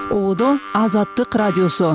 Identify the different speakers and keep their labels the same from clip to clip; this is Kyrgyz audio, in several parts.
Speaker 1: Оодо Азаттык радиосу.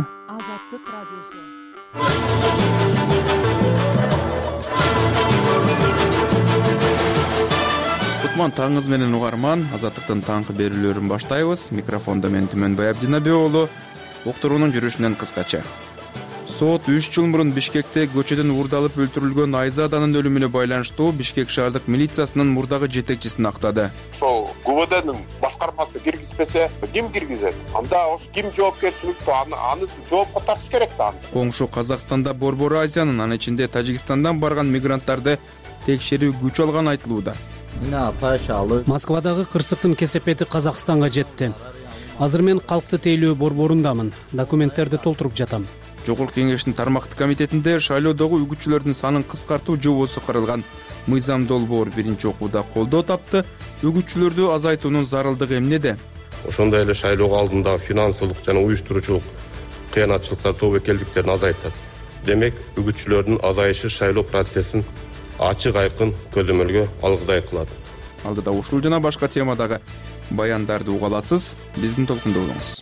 Speaker 2: Кутман таңыңыз менен угарман. Азаттыктын таңкы берүүлөрүн баштайбыз. Микрофондо мен Түмөнбай Абдинабек уулу. Уктуруунун жүрүшүнөн кыскача. Сот 3 жыл мурун Бишкекте көчөдөн уурдалып өлтүрүлгөн Айзаданын өлүмүнө байланыштуу Бишкек шаардык милициясынын мурдагы жетекчисин актады.
Speaker 3: Ошол ГУВДнын башкармасы киргизбесе, ким киргизет? Анда ошо ким жоопкерчиликтүү, аны жоопко тартыш керек да.
Speaker 2: Коңшу Казакстанда Борбор Азиянын, анын ичинде Тажикстандан барган мигранттарды текшерүү күч алганы айтылууда.
Speaker 4: Москвадагы кырсыктын кесепети Казакстанга жетти. Азыр мен калкты тейлөө борборундамын. Документтерди толтуруп жатам.
Speaker 2: Жогорку кеңештин тармактык комитетинде шайлоодогу үгүтчүлөрдүн санын кыскартуу жобосу каралган. Мыйзам долбоор биринчи окууда колдоо тапты. Үгүтчүлөрдү азайтуунун зарылдыгы эмнеде?
Speaker 5: Ошондой эле шайлоо алдындагы финансылык жана уюштуруучулук кыянатчылыктар, тобокелдиктерин азайтат. Демек, үгүтчүлөрдүн азайышы шайлоо процессин ачык айкын көзөмөлгө алгыдай кылат.
Speaker 2: Алдыда ушул жана башка темадагы баяндарды уга аласыз. Биздин толкунда болуңуз.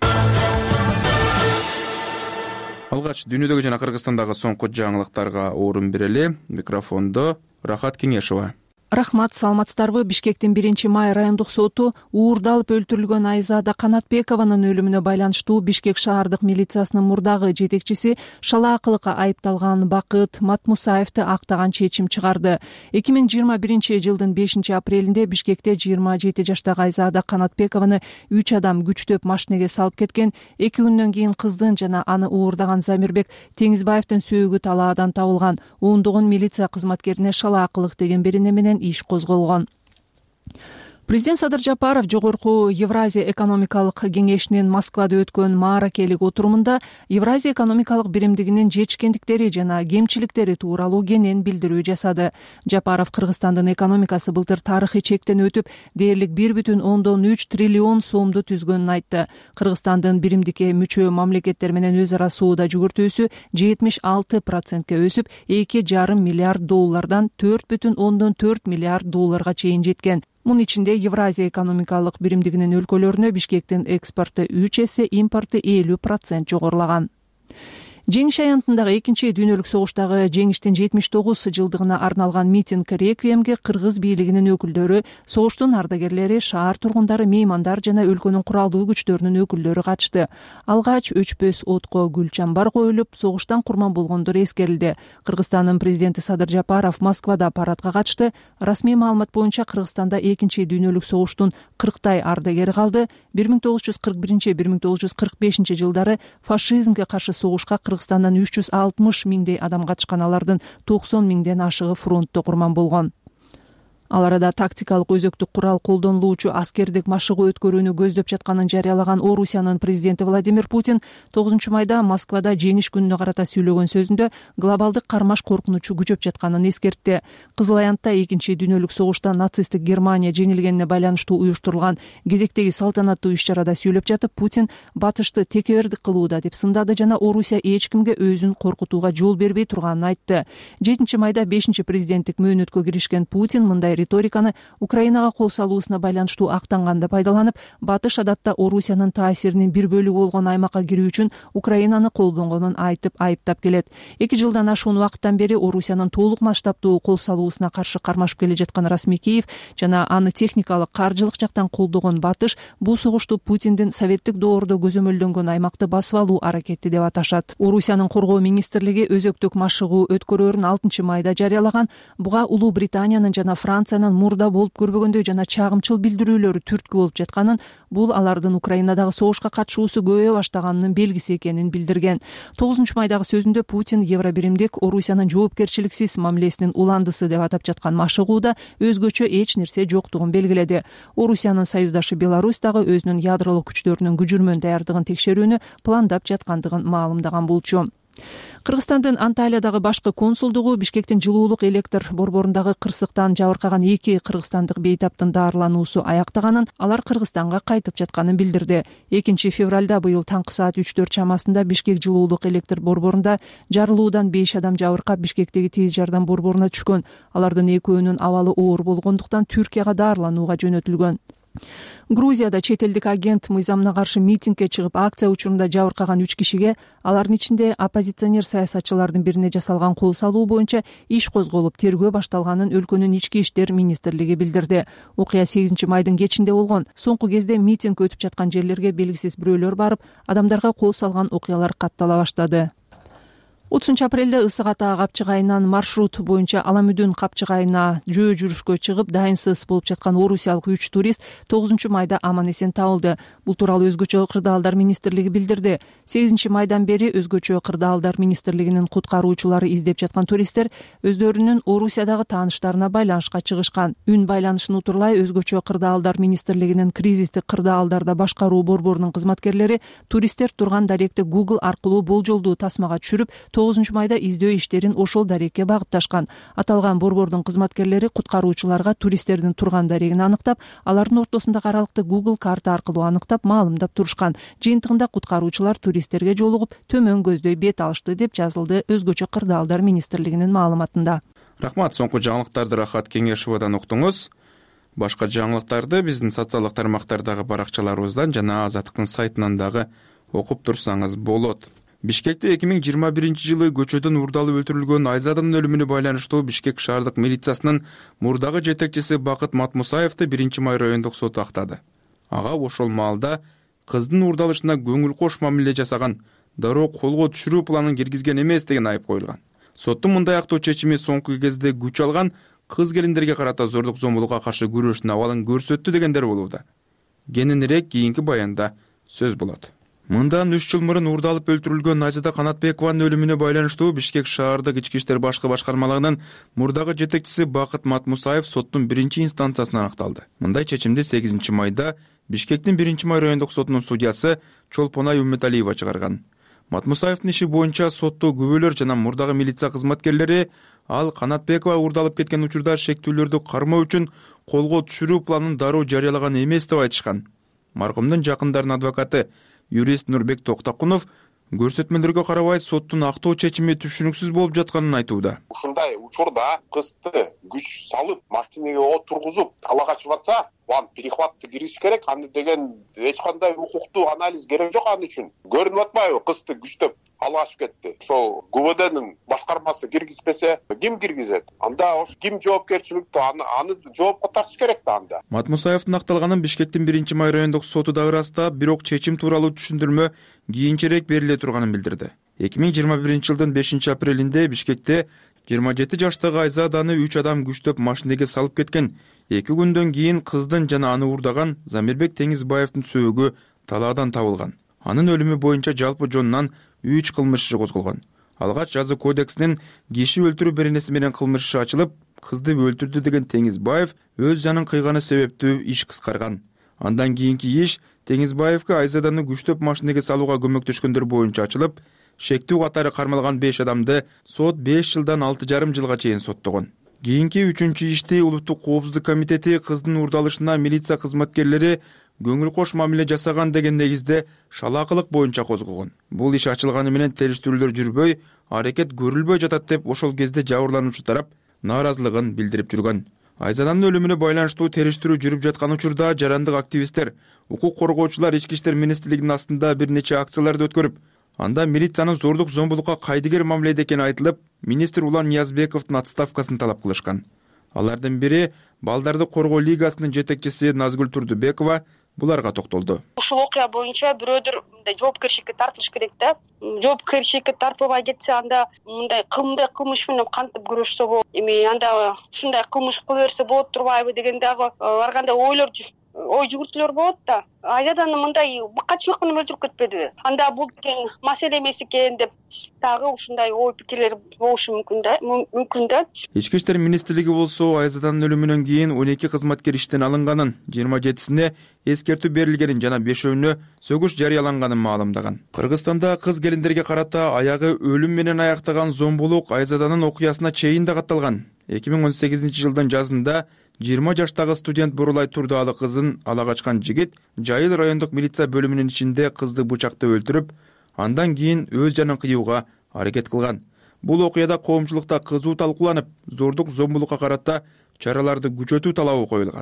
Speaker 2: Алгач дүйнөдөгү жана Кыргызстандагы соңку жаңылыктарга орун берели. Микрофондо Рахат Кеңешова.
Speaker 1: Рахмат, саламатсыздарбы? Бишкектин 1-май райондук соту уурдалып өлтүрүлгөн Айзада Канатбекованын өлүмүнө байланыштуу Бишкек шаардык милициясынын мурдагы жетекчиси шалаакылыкка айыпталган Бакыт Матмусаевди актаган чечим чыгарды. 2021-жылдын 5-апрелинде Бишкекте 27 жаштагы Айзада Канатбекованы 3 адам күчтөп машинеге салып кеткен. 2 күндөн кийин кыздын жана аны уурдаган Замирбек Теңизбаевдин сөөгү талаадан табылган. Ондогон милиция кызматкерине шалаакылык деген берене менен иш козголгон. Президент Садыр Жапаров жогорку Евразия экономикалык кеңешинин Москвада өткөн мааракелик отурумунда Евразия экономикалык биримдигинин жетишкендиктери жана кемчиликтери тууралуу кенен билдирүү жасады. Жапаров Кыргызстандын экономикасы былтыр тарыхый чектен өтүп, дээрлик 1,3 триллион сомду түзгөнүн айтты. Кыргызстандын биримдикке мүчө мамлекеттер менен өз ара соода жүгүртүүсү 76%ке өсүп, 2,5 миллиард доллардан 4,4 миллиард долларга чейин жеткен. Мунун ичинде Евразия экономикалык биримдигинин өлкөлөрүнө Бишкектин экспорту 3 эсе, импорты 50% жогорулаган. Жеңиш аянтындагы 2 дүйнөлүк согуштагы жеңиштин 79 жылдыгына арналган митинг реквиемге кыргыз бийлигинин өкүлдөрү, согуштун ардагерлери, шаар тургундары, меймандар жана өлкөнүн куралдуу күчтөрүнүн өкүлдөрү катышты. Алгач өчпөс отко гүл чамбар коюлуп, согуштан курман болгондор эскерилди. Кыргызстандын президенти Садыр Жапаров Москвада парадка катышты. Расмий маалымат боюнча Кыргызстанда 2 дүйнөлүк согуштун 40 ардагери калды. 1941-1945 жылдары фашизмге каршы согушка Кыргызстандан 360 миңдей адам катышкан, алардын 90 миңден ашыгы фронтто курман болгон. Ал арада тактикалык өзөктүк курал колдонулуучу аскердик машыгуу өткөрүүнү көздөп жатканын жарыялаган Орусиянын президенти Владимир Путин 9-майда Москвада жеңиш күнүнө карата сүйлөгөн сөзүндө глобалдык кармаш коркунучу күчөп жатканын эскертти. Кызыл аянтта 2 дүйнөлүк согушта нацисттик Германия жеңилгенине байланыштуу уюштурулган кезектеги салтанаттуу иш-чарада сүйлөп жатып, Путин батышты текебердик кылууда деп сындады жана Орусия эч кимге өзүн коркутууга жол бербей турганын айтты. 7-майда 5-президенттик мөөнөткө киришкен Путин мындай риториканы Украинага кол салуусуна байланыштуу актанганда пайдаланып, батыш адатта Орусиянын таасиринин бир бөлүгү болгон аймакка кирүү үчүн Украинаны колдонгонун айтып айыптап келет. 2 жылдан ашуун убакыттан бери Орусиянын толук масштабтуу кол салуусуна каршы кармашып келе жаткан расмий Киев жана аны техникалык, каржылык жактан колдогон батыш бул согушту Путиндин советтик доордо көзөмөлдөнгөн аймакты басып алуу аракети деп аташат. Орусиянын коргоо министрлиги өзөктүк машыгуу өткөрөөрүн 6-майда жарыялаган. Буга Улуу Британиянын жана Франциянын мурда болуп көрбөгөндөй жана чагымчыл билдирүүлөрү түрткү болуп жатканын, бул алардын Украинадагы согушка катышуусу көбөйө баштаганынын белгиси экенин билдирген. 9-майдагы сөзүндө Путин Евробиримдик Орусиянын жоопкерчиликсиз мамилесинин уландысы деп атап жаткан машыгууда өзгөчө эч нерсе жоктугун белгиледи. Орусиянын союздашы Беларусь дагы өзүнүн ядролук күчтөрүнүн күжүрмөн даярдыгын текшерүүнү пландап жаткандыгын маалымдаган болчу. Кыргызстандын Анталиядагы башкы консулдугу Бишкектин жылуулук электр борборундагы кырсыктан жабыркаган 2 кыргызстандык бейтаптын дарылануусу аяктаганын, алар Кыргызстанга кайтып жатканын билдирди. 2 февралда быйыл таңкы саат 3-4 чамасында Бишкек жылуулук электр борборунда жарылуудан 5 адам жабыркап Бишкектеги тез жардам борборуна түшкөн. Алардын экөөнүн абалы оор болгондуктан Түркияга дарыланууга жөнөтүлгөн. Грузияда чет элдик агент мыйзамына каршы митингге чыгып акция учурунда жабыркаган 3 кишиге, алардын ичинде оппозиционер саясатчылардын бирине жасалган кол салуу боюнча иш козголуп, тергөө башталганын өлкөнүн ички иштер министрлиги билдирди. Окуя 8 майдын кечинде болгон. Соңку кезде митинг өтүп жаткан жерлерге белгисиз бирөөлөр барып, адамдарга кол салган окуялар каттала баштады. 30 апрелде ысык ата капчыгайынан маршрут боюнча Аламүдүн капчыгайына жөө жүрүшкө чыгып, дайынсыз болуп жаткан орусиялык 3 турист 9 майда аман эсен табылды. Бул тууралуу өзгөчө кырдаалдар министрлиги билдирди. 8 майдан бери өзгөчө кырдаалдар министрлигинин куткаруучулары издеп жаткан туристтер өздөрүнүн Орусиядагы тааныштарына байланышка чыгышкан. Үн байланышын утурлай өзгөчө кырдаалдар министрлигинин кризистик кырдаалдарда башкаруу борборунун кызматкерлери туристтер турган даректи Google аркылуу болжолдуу тасмага түшүрүп, 9 майда издөө иштерин ошол дарекке багытташкан. Аталган борбордун кызматкерлери куткаруучуларга туристтердин турган дарегин аныктап, алардын ортосундагы аралыкты Google карта аркылуу аныктап, маалымдап турушкан. Жыйынтыгында куткаруучулар туристтерге жолугуп, төмөн көздөй бет алышты деп жазылды өзгөчө кырдаалдар министрлигинин маалыматында.
Speaker 2: Рахмат, соңку жаңылыктарды Рахат Кеңешовадан уктуңуз. Башка жаңылыктарды биздин социалдык тармактардагы баракчаларыбыздан жана Азаттыктын сайтынан дагы окуп турсаңыз болот. Бишкекте 2021 жылы көчөдөн урдалып өлтүрүлгөн Айзаданын өлүмүнө байланыштуу Бишкек шаардык милициясынын мурдагы жетекчиси Бакыт Матмусаевди 1 май райондук соту актады. Ага ошол маалда кыздын урдалышына көңүл кош мамиле жасаган, дароо колго түшүрүү планын киргизген эмес деген айып коюлган. Соттун мындай актоо чечими соңку кезде күч алган кыз келиндерге карата зордук зомбулукка каршы күрөштүн абалын көрсөттү дегендер болууда. Кененирээк кийинки баянда сөз болот. Мындан 3 жыл мурун урдалып өлтүрүлгөн Айзада Канатбекованын өлүмүнө байланыштуу Бишкек шаардык ички иштер башкы башкармалыгынын мурдагы жетекчиси Бакыт Матмусаев соттун 1-инстанциясынан акталды. Мындай чечимди 8 майда Бишкектин 1 май райондук сотунун судьясы Чолпонай Умметалиева чыгарган. Матмусаевдин иши боюнча соттоо күбөлөр жана мурдагы милиция кызматкерлери ал Канатбекова урдалып кеткен учурда шектүүлөрдү кармоо үчүн колго түшүрүү планын дароо жарыялаган эмес деп айтышкан. Маркумдун жакындарынын адвокаты юрист Нурбек Токтакунов көрсөтмөлөргө карабай соттун актоо чечими түшүнүксүз болуп жатканын айтууда.
Speaker 3: Ушундай учурда кызды күч салып, машинеге отургузуп, талаага чыгып атса, аны перехватты кириш керек. Аны деген эч кандай укуктуу анализ керек жок аны үчүн. Көрүнүп атпайбы, кызды күчтөп алгачып кетти. Ошол ГУВДнын башкармасы киргизбесе, ким киргизет? Анда ошо ким жоопкерчиликтүү аны жоопко тартыш керек да анда.
Speaker 2: Матмусаевдин акталганын Бишкектин 1 май райондук соту да ырастап, бирок чечим тууралуу түшүндүрмө кийинчерээк бериле турганын билдирди. 2021 жылдын 5 апрелинде Бишкекте 27 жаштагы Айзаданы 3 адам күчтөп машинеге салып кеткен. 2 күндөн кийин кыздын жана аны урдаган Замирбек Теңизбаевдин сөөгү талаадан табылган. Анын өлүмү боюнча жалпы жонунан 3 кылмыш иши козголгон. Алгач жаза кодексинин киши өлтүрүү беренеси менен кылмыш иши ачылып, кызды өлтүрдү деген Теңизбаев өз жанын кыйганы себептүү иш кыскарган. Андан кийинки иш Теңизбаевге Айзаданы күчтөп машинеге салууга көмөктөшкөндөр боюнча ачылып, шектүү катары кармалган 5 адамды сот 5 жылдан 6,5 жылга чейин соттогон. Кийинки 3-чү ишти Улуттук коопсуздук комитети кыздын урдалышына милиция кызматкерлери көңүл кош мамиле жасаган деген негизде шалаакылык боюнча козгогон. Бул иш ачылганы менен териштирүүлөр жүрбөй, аракет көрүлбөй жатат деп ошол кезде жабырлануучу тарап нааразылыгын билдирип жүргөн. Айзаданын өлүмүнө байланыштуу териштирүү жүрүп жаткан учурда жарандык активисттер, укук коргоочулар ички иштер министрлигинин астында бир нече акцияларды өткөрүп, анда милициянын зордук зомбулукка кайдыгер мамиледе экени айтылып, министр Улан Ниязбековдун отставкасын талап кылышкан. Алардын бири Балдарды коргоо лигасынын жетекчиси Назгүл Турдубекова буларга токтолду.
Speaker 6: Ушул окуя боюнча бирөөдөр мындай жоопкерчиликке тартылыш керек да. Жоопкерчиликке тартылбай кетсе, анда мындай кылмыш менен кантип күрөшсө болот. Эми анда ушундай кылмыш кыла берсе болот турбайбы деген дагы ар кандай ой жүгүртүүлөр болот да. Айзаданы мындай быккачылык менен өлтүрүп кетпедиби? Анда бул тең маселе эмес экен деп дагы ушундай ой пикирлер болушу мүмкүн да.
Speaker 2: Ички иштер министрлиги болсо Айзаданын өлүмүнөн кийин 12 кызматкер иштен алынганын, 27-сине эскертүү берилгенин жана 5-өөнө сөгүш жарыяланганын маалымдаган. Кыргызстанда кыз келиндерге карата аягы өлүм менен аяктаган зомбулук Айзаданын окуясына чейин да катталган. 2018 жылдын жазында 20 жаштагы студент Бурулай Турдаалы кызын ала качкан жигит Жайыл райондук милиция бөлүмүнүн ичинде кызды бычактап өлтүрүп, андан кийин өз жанын кыюуга аракет кылган. Бул окуяда коомчулукта кызуу талкууланып, зордук зомбулукка карата чараларды күчөтүү талабы коюлган.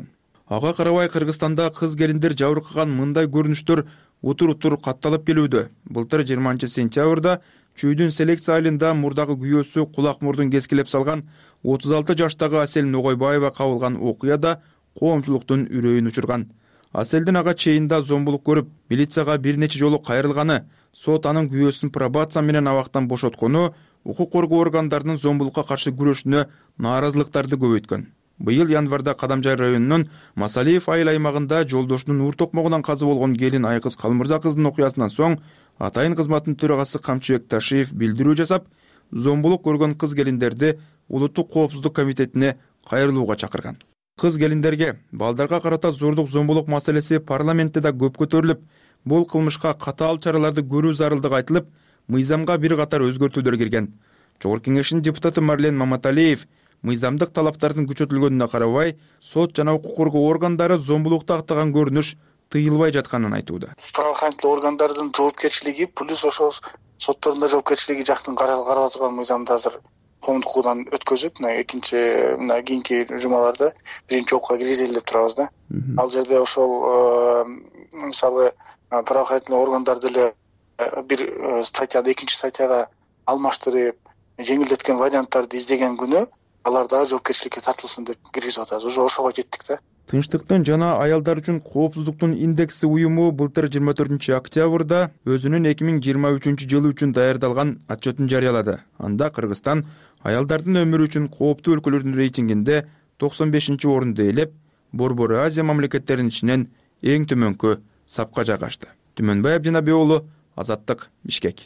Speaker 2: Ага карабай Кыргызстанда кыз келиндер жабыркаган мындай көрүнүштөр утур катталып келүүдө. Былтыр 20 сентябрда Чүйдүн селекция айылында мурдагы күйөөсү кулак мурдун кескилеп салган 36 жаштагы Асель Ногойбаева кабылган окуяда коомчулуктун үрөйүн учурган. Аселдин ага чейинда зомбулук көрүп, милицияга бир нече жолу кайрылганы, сот анын күйөөсүн пробация менен абактан бошоткону, укук коргоо органдарынын зомбулукка каршы күрөшүнө нааразылыктарды көбөйткөн. Быйыл январда Кадамжай районунун Масалиев айыл аймагында жолдошунун ур токмогунан каза болгон келин Айкыз Калмырза кыздын окуясынан соң атайын кызматтын төрагасы Камчыбек Ташиев билдирүү жасап, зомбулук көргөн кыз келиндерди Улуттук коопсуздук комитетине кайрылууга чакырган. Кыз келиндерге балдарга карата зордук зомбулук маселеси парламентте да көп көтөрүлүп, бул кылмышка катаал чараларды көрүү зарылдыгы айтылып, мыйзамга бир катар өзгөртүүлөр кирген. Жогорку кеңештин депутаты Марлен Маматалиев мыйзамдык талаптардын күчөтүлгөнүнө карабай, сот жана укук коргоо органдары зомбулукту актаган көрүнүш тыйылбай жатканын айтууда.
Speaker 7: Правоохранительный органдардын жоопкерчилиги плюс ошол соттордун да жоопкерчилиги жактын каралып жаткан мыйзамды азыр коомдук укуудан өткөзүп, кийинки жумаларда биринчи окууга киргизели деп турабыз да. Ал жерде ошол мисалы правоохранительный органдар деле бир статьяды экинчи статьяга алмаштырып, жеңилдеткен варианттарды издеген күнү алар дагы жоопкерчиликке тартылсын деп киргизип атабыз. Уже ошого жеттик да.
Speaker 2: Тынчтыктын жана аялдар үчүн коопсуздуктун индекси уюму былтыр 24 октябрда өзүнүн 2023 жылы үчүн даярдалган отчетун жарыялады. Анда Кыргызстан аялдардын өмүрү үчүн кооптуу өлкөлөрдүн рейтингинде 95 орунду ээлеп, Борбор Азия мамлекеттеринин ичинен эң төмөнкү сапка жайгашты. Түмөнбай Абдинабек уулу, Азаттык, Бишкек.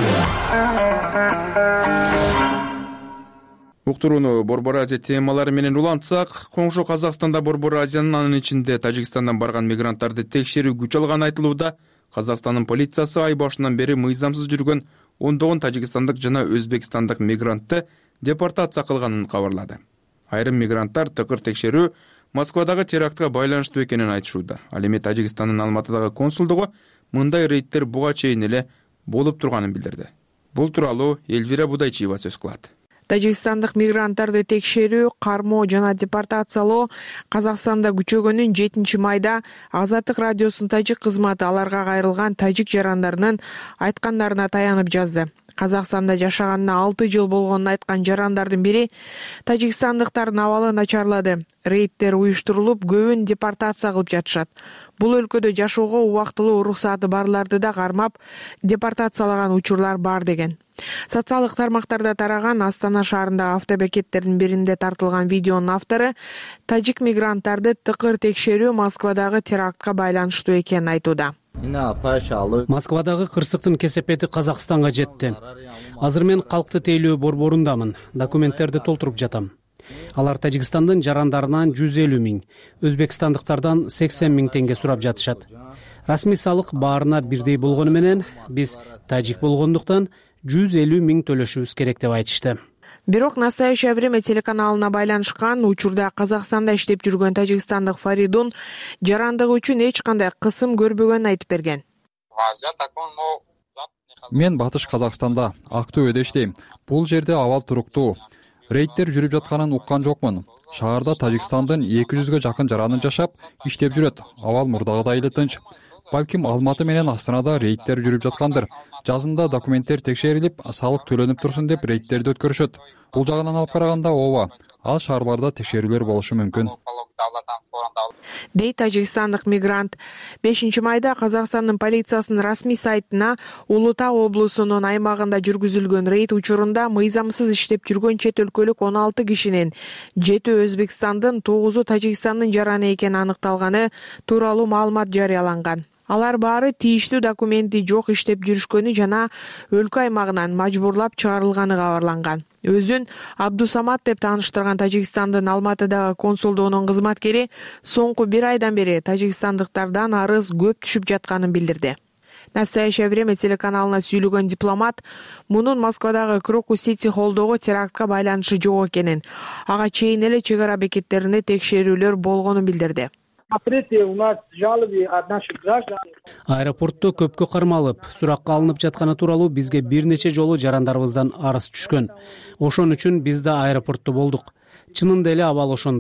Speaker 2: Уктурууну Борбор Азия темалары менен улантсак, коңшу Казакстанда Борбор Азиянын анын ичинде Тажикстандан барган мигранттарды текшерүү күч алганы айтылууда. Казакстандын полициясы ай башынан бери мыйзамсыз жүргөн ондогон тажикстандык жана өзбекстандык мигрантты депортация кылганын кабарлады. Айрым мигранттар тыкыр текшерүү Москвадагы терактка байланыштуу экенин айтышууда. Ал эми Тажикстандын Алматыдагы консулдугу мындай рейдтер буга чейин эле болуп турганын билдирди. Бул тууралуу Эльвира Будайчиева сөз кылат.
Speaker 8: Тажикстандык мигранттарды текшерүү, кармоо жана депортациялоо Казакстанда күчөгөнүн 7 майда Азаттык радиосунун тажик кызматы аларга кайрылган тажик жарандарынын айткандарына таянып жазды. Казакстанда жашаганына 6 жыл болгонун айткан жарандардын бири тажикстандыктардын абалы начарлады. Рейдтер уюштурулуп, көбүн депортация кылып жатышат. Бул өлкөдө жашоого убактылуу уруксаты барларды да кармап, депортациялаган учурлар бар деген. Социалдык тармактарда тараган Астана шаарындагы автобекеттердин биринде тартылган видеонун автору тажик мигранттарды тыкыр текшерүү Москвадагы терактка байланыштуу экенин айтууда.
Speaker 4: Москвадагы кырсыктын кесепети Казакстанга жетти. Азыр мен калкты тейлөө борборундамын. Документтерди толтуруп жатам. Алар Тажикстандын жарандарынан 150 000, өзбекстандыктардан 80 000 теңге сурап жатышат. Расмий салык баарына бирдей болгону менен биз тажик болгондуктан 150 000 төлөшүбүз керек деп айтышты.
Speaker 8: Бирок «Настоящее время» телеканалына байланышкан учурда Казакстанда иштеп жүргөн тажикстандык Фаридун жарандыгы үчүн эч кандай кысым көрбөгөнүн айтып берген.
Speaker 9: Мен Батыш Казакстанда Актөбөдө иштейм. Бул жерде абал туруктуу. Рейдтер жүрүп жатканын уккан жокмун. Шаарда Тажикстандын 200ге жакын жараны жашап, иштеп жүрөт. Абал мурдагыдай эле тынч. Балким Алматы менен Астанада рейдтер жүрүп жаткандыр. Жазында документтер текшерилип, салык төлөнүп турсун деп рейдтерди өткөрүшөт. Бул жагынан алып караганда ооба, ал шаарларда текшерүүлөр болушу мүмкүн.
Speaker 8: Дейт тажикстандык мигрант. 5 майда Казакстандын полициясынын расмий сайтына Улуу Таг облусунун аймагында жүргүзүлгөн рейд учурунда мыйзамсыз иштеп жүргөн чет өлкөлүк 16 кишинин 7 Өзбекстандын, 9 Тажикстандын жараны экени аныкталганы тууралуу маалымат жарыяланган. Алар баары тийиштүү документи жок иштеп жүрүшкөнү жана өлкө аймагынан мажбурлап чыгарылганы кабарланган. Өзүн Абдусамат деп тааныштырган Тажикстандын Алматыдагы консулдугунун кызматкери соңку 1 айдан бери тажикстандыктардан арыз көп түшүп жатканын билдирди. «Настоящее время» телеканалына сүйлөгөн дипломат мунун Москвадагы Крокус Сити холлдогу терактка байланышы жок экенин, ага чейин эле чек ара бекеттеринде текшерүүлөр болгонун билдирди.
Speaker 4: Аэропортто көпкө кармалып, суракка алынып жатканы тууралуу бизге бир нече жолу жарандарыбыздан арыз түшкөн. Ошон үчүн биз да аэропортто болдук. Чынында эле абал ошондой.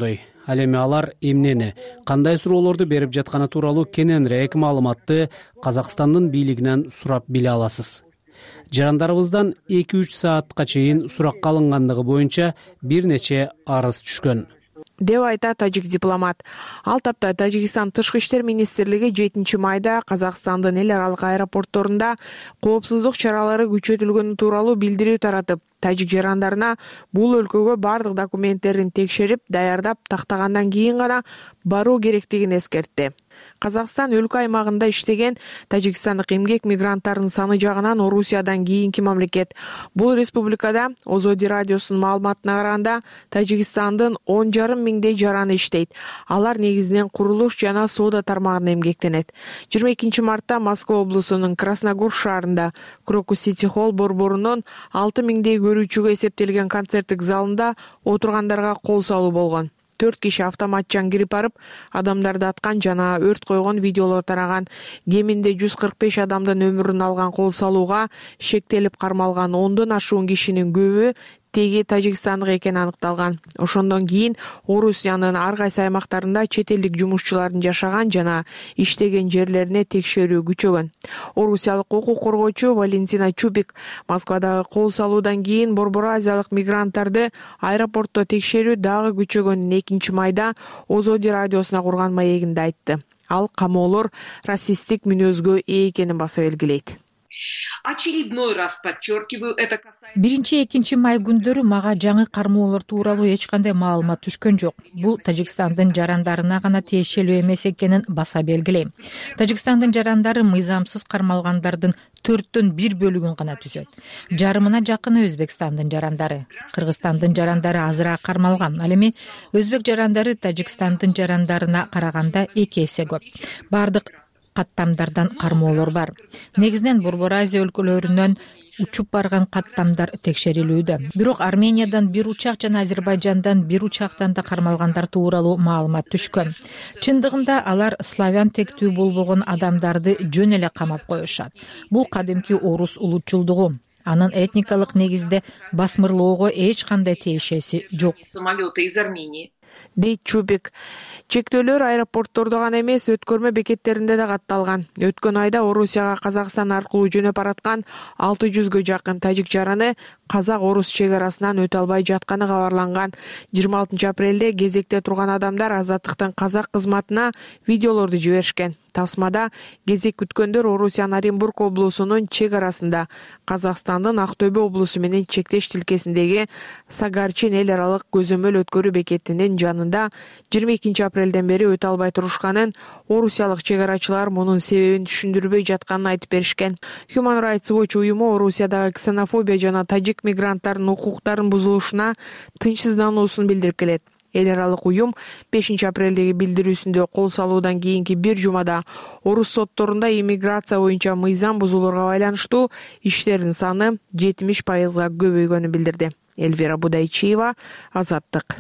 Speaker 4: ал эми алар эмнени, кандай суроолорду берип жатканы тууралуу кененирээк маалыматты Казакстандын бийлигинен сурап биле аласыз. Жарандарыбыздан 2-3 саатка чейин суракка алынгандыгы боюнча бир нече арыз түшкөн
Speaker 8: деп айтат тажик дипломат. Ал тапта Тажикстан тышкы иштер министрлиги 7 майда Казакстандын эл аралык аэропортторунда коопсуздук чаралары күчөтүлгөнү тууралуу билдирүү таратып, тажик жарандарына бул өлкөгө бардык документтерин текшерип, даярдап тактагандан кийин гана баруу керектигин эскертти. Казакстан өлкө аймагында иштеген тажикстандык эмгек мигранттарынын саны жагынан Орусиядан кийинки мамлекет. Бул республикада Озоди радиосунун маалыматына караганда Тажикстандын 10,5 миңдей жараны иштейт. Алар негизинен курулуш жана соода тармагында эмгектенет. 22 мартта Москва облусунун Красногор шаарында Крокус Сити Холл борборунун 6 миңдей көрүүчүгө эсептелген концерттик залында отургандарга кол салуу болгон. 4 киши автоматчан кирип барып, адамдарды аткан жана өрт койгон видеолор тараган. Кеминде 145 адамдын өмүрүн алган кол салууга шектелип кармалган 10дон ашуун кишинин көбү теги тажикстандык экени аныкталган. Ошондон кийин Орусиянын ар кайсы аймактарында чет элдик жумушчулардын жашаган жана иштеген жерлерине текшерүү күчөгөн. Орусиялык укук коргоочу Валентина Чубик Москвадагы кол салуудан кийин Борбор Азиялык мигранттарды аэропортто текшерүү дагы күчөгөнүн 2 майда Озоди радиосуна курган маегинде айтты. Ал камоолор расисттик мүнөзгө ээ экенин баса белгилейт.
Speaker 10: Очередной раз подчеркиваю, это касается...
Speaker 11: 1-2 май күндөрү мага жаңы кармоолор тууралуу эч кандай маалымат түшкөн жок. Бул Тажикстандын жарандарына гана тиешелүү эмес экенин баса белгилейм. Тажикстандын жарандары мыйзамсыз кармалгандардын 4төн 1 бөлүгүн гана түзөт. Жарымына жакыны Өзбекстандын жарандары. Кыргызстандын жарандары азыраак кармалган. Ал эми өзбек жарандары Тажикстандын жарандарына караганда 2 эсе көп. Бардык каттамдардан кармоолор бар. Негизинен Борбор Азия өлкөлөрүнөн учуп барган каттамдар текшерилүүдө. Бирок Армениядан 1 учак жана Азербайжандан 1 учактан да кармалгандар тууралуу маалымат түшкөн. Чындыгында алар славян тектүү болбогон адамдарды жөн эле камап коюшат. Бул кадимки орус улутчулдугу. Анын этникалык негизде басмырлоого эч кандай тиешеси жок.
Speaker 10: Самолеты из Армении.
Speaker 8: Дейт Чубик. Чектөөлөр аэропорттордо гана эмес, өткөрмө бекеттеринде да катталган. Өткөн айда Орусияга Казакстан аркылуу жөнөп бараткан 600гө жакын тажик жараны казак-орус чек арасынан өтө албай жатканы кабарланган. 26 апрелде кезекте турган адамдар Азаттыктын казак кызматына видеолорду жиберишкен. Тасмада кезек күткөндөр Орусиянын Оренбург облусунун чек арасында Казакстандын Актөбө облусу менен чектеш тилкесиндеги Сагарчин эл аралык көзөмөл өткөрүү бекетинин жанында 22 апрелден бери өтө албай турушканын, орусиялык чек арачылар мунун себебин түшүндүрбөй жатканын айтып беришкен. Human Rights Watch уюму Орусиядагы ксенофобия жана тажик мигранттарынын укуктарын бузулушуна тынчсыздануусун билдирип келет. Эл аралык уюм 5 апрелдеги билдирүүсүндө кол салуудан кийинки бир жумада орус сотторунда иммиграция боюнча мыйзам бузууларга байланыштуу иштердин саны 70%га көбөйгөнүн билдирди. Эльвира Будайчиева, Азаттык.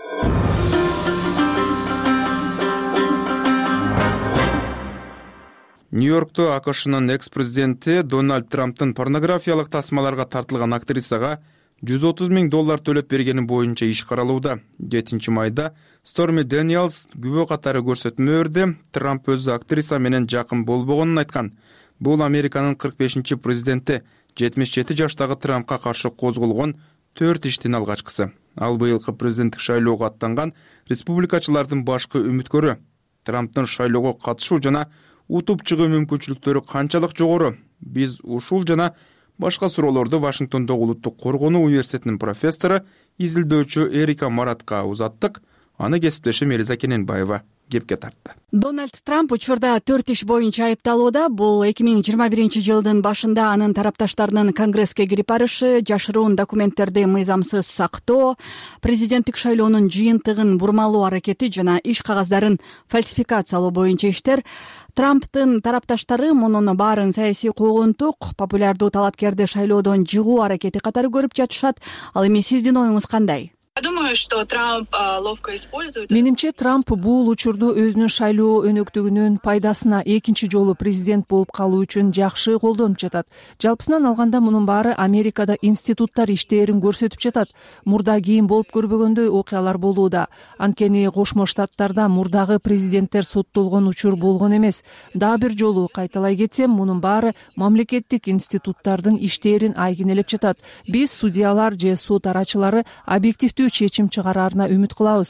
Speaker 2: Нью-Йоркто АКШнын экс-президенти Дональд Трамптын порнографиялык тасмаларга тартылган актрисага $130 000 төлөп бергени боюнча иш каралууда. 7 майда Stormy Daniels күбө катары көрсөтмө берди. Трамп өзү актриса менен жакын болбогонун айткан. Бул Американын 45-чи президенти 77 жаштагы Трампка каршы козголгон 4 иштин алгачкысы. Ал быйылкы президенттик шайлоого аттанган республикачылардын башкы үмүткөрү. Трамптын шайлоого катышуу жана утуп чыгуу мүмкүнчүлүктөрү канчалык жогору? Биз ушул жана башка суроолорду Вашингтондогу Улуттук коргонуу университетинин профессору, изилдөөчү Эрика Маратка узаттык. Аны кесиптешим Элиза Кененбаева кепке тартты.
Speaker 12: Дональд Трамп учурда 4 иш боюнча айыпталууда. Бул 2021 жылдын башында анын тарапташтарынын Конгресске кирип барышы, жашыруун документтерди мыйзамсыз сактоо, президенттик шайлоонун жыйынтыгын бурмалоо аракети жана иш кагаздарын фальсификациялоо боюнча иштер. Трамптын тарапташтары мунун баарын саясий куугунтук, популярдуу талапкерди шайлоодон жыгуу аракети катары көрүп жатышат. Ал эми сиздин оюңуз кандай?
Speaker 13: думаю, что Трамп ловко использует.
Speaker 1: Менимче, Трамп бул учурду өзүнүн шайлоо өнөктүгүнүн пайдасына экинчи жолу президент болуп калуу үчүн жакшы колдонуп жатат. Жалпысынан алганда мунун баары Америкада институттар иштээрин көрсөтүп жатат. Мурда кийин болуп көрбөгөндөй окуялар болууда. Анткени Кошмо Штаттарда мурдагы президенттер соттолгон учур болгон эмес. Дагы бир жолу кайталай кетсем, мунун баары мамлекеттик институттардын иштерин айгинелеп жатат. Биз судьялар же сот арачылары объективдүү чечим чыгараарына үмүт кылабыз.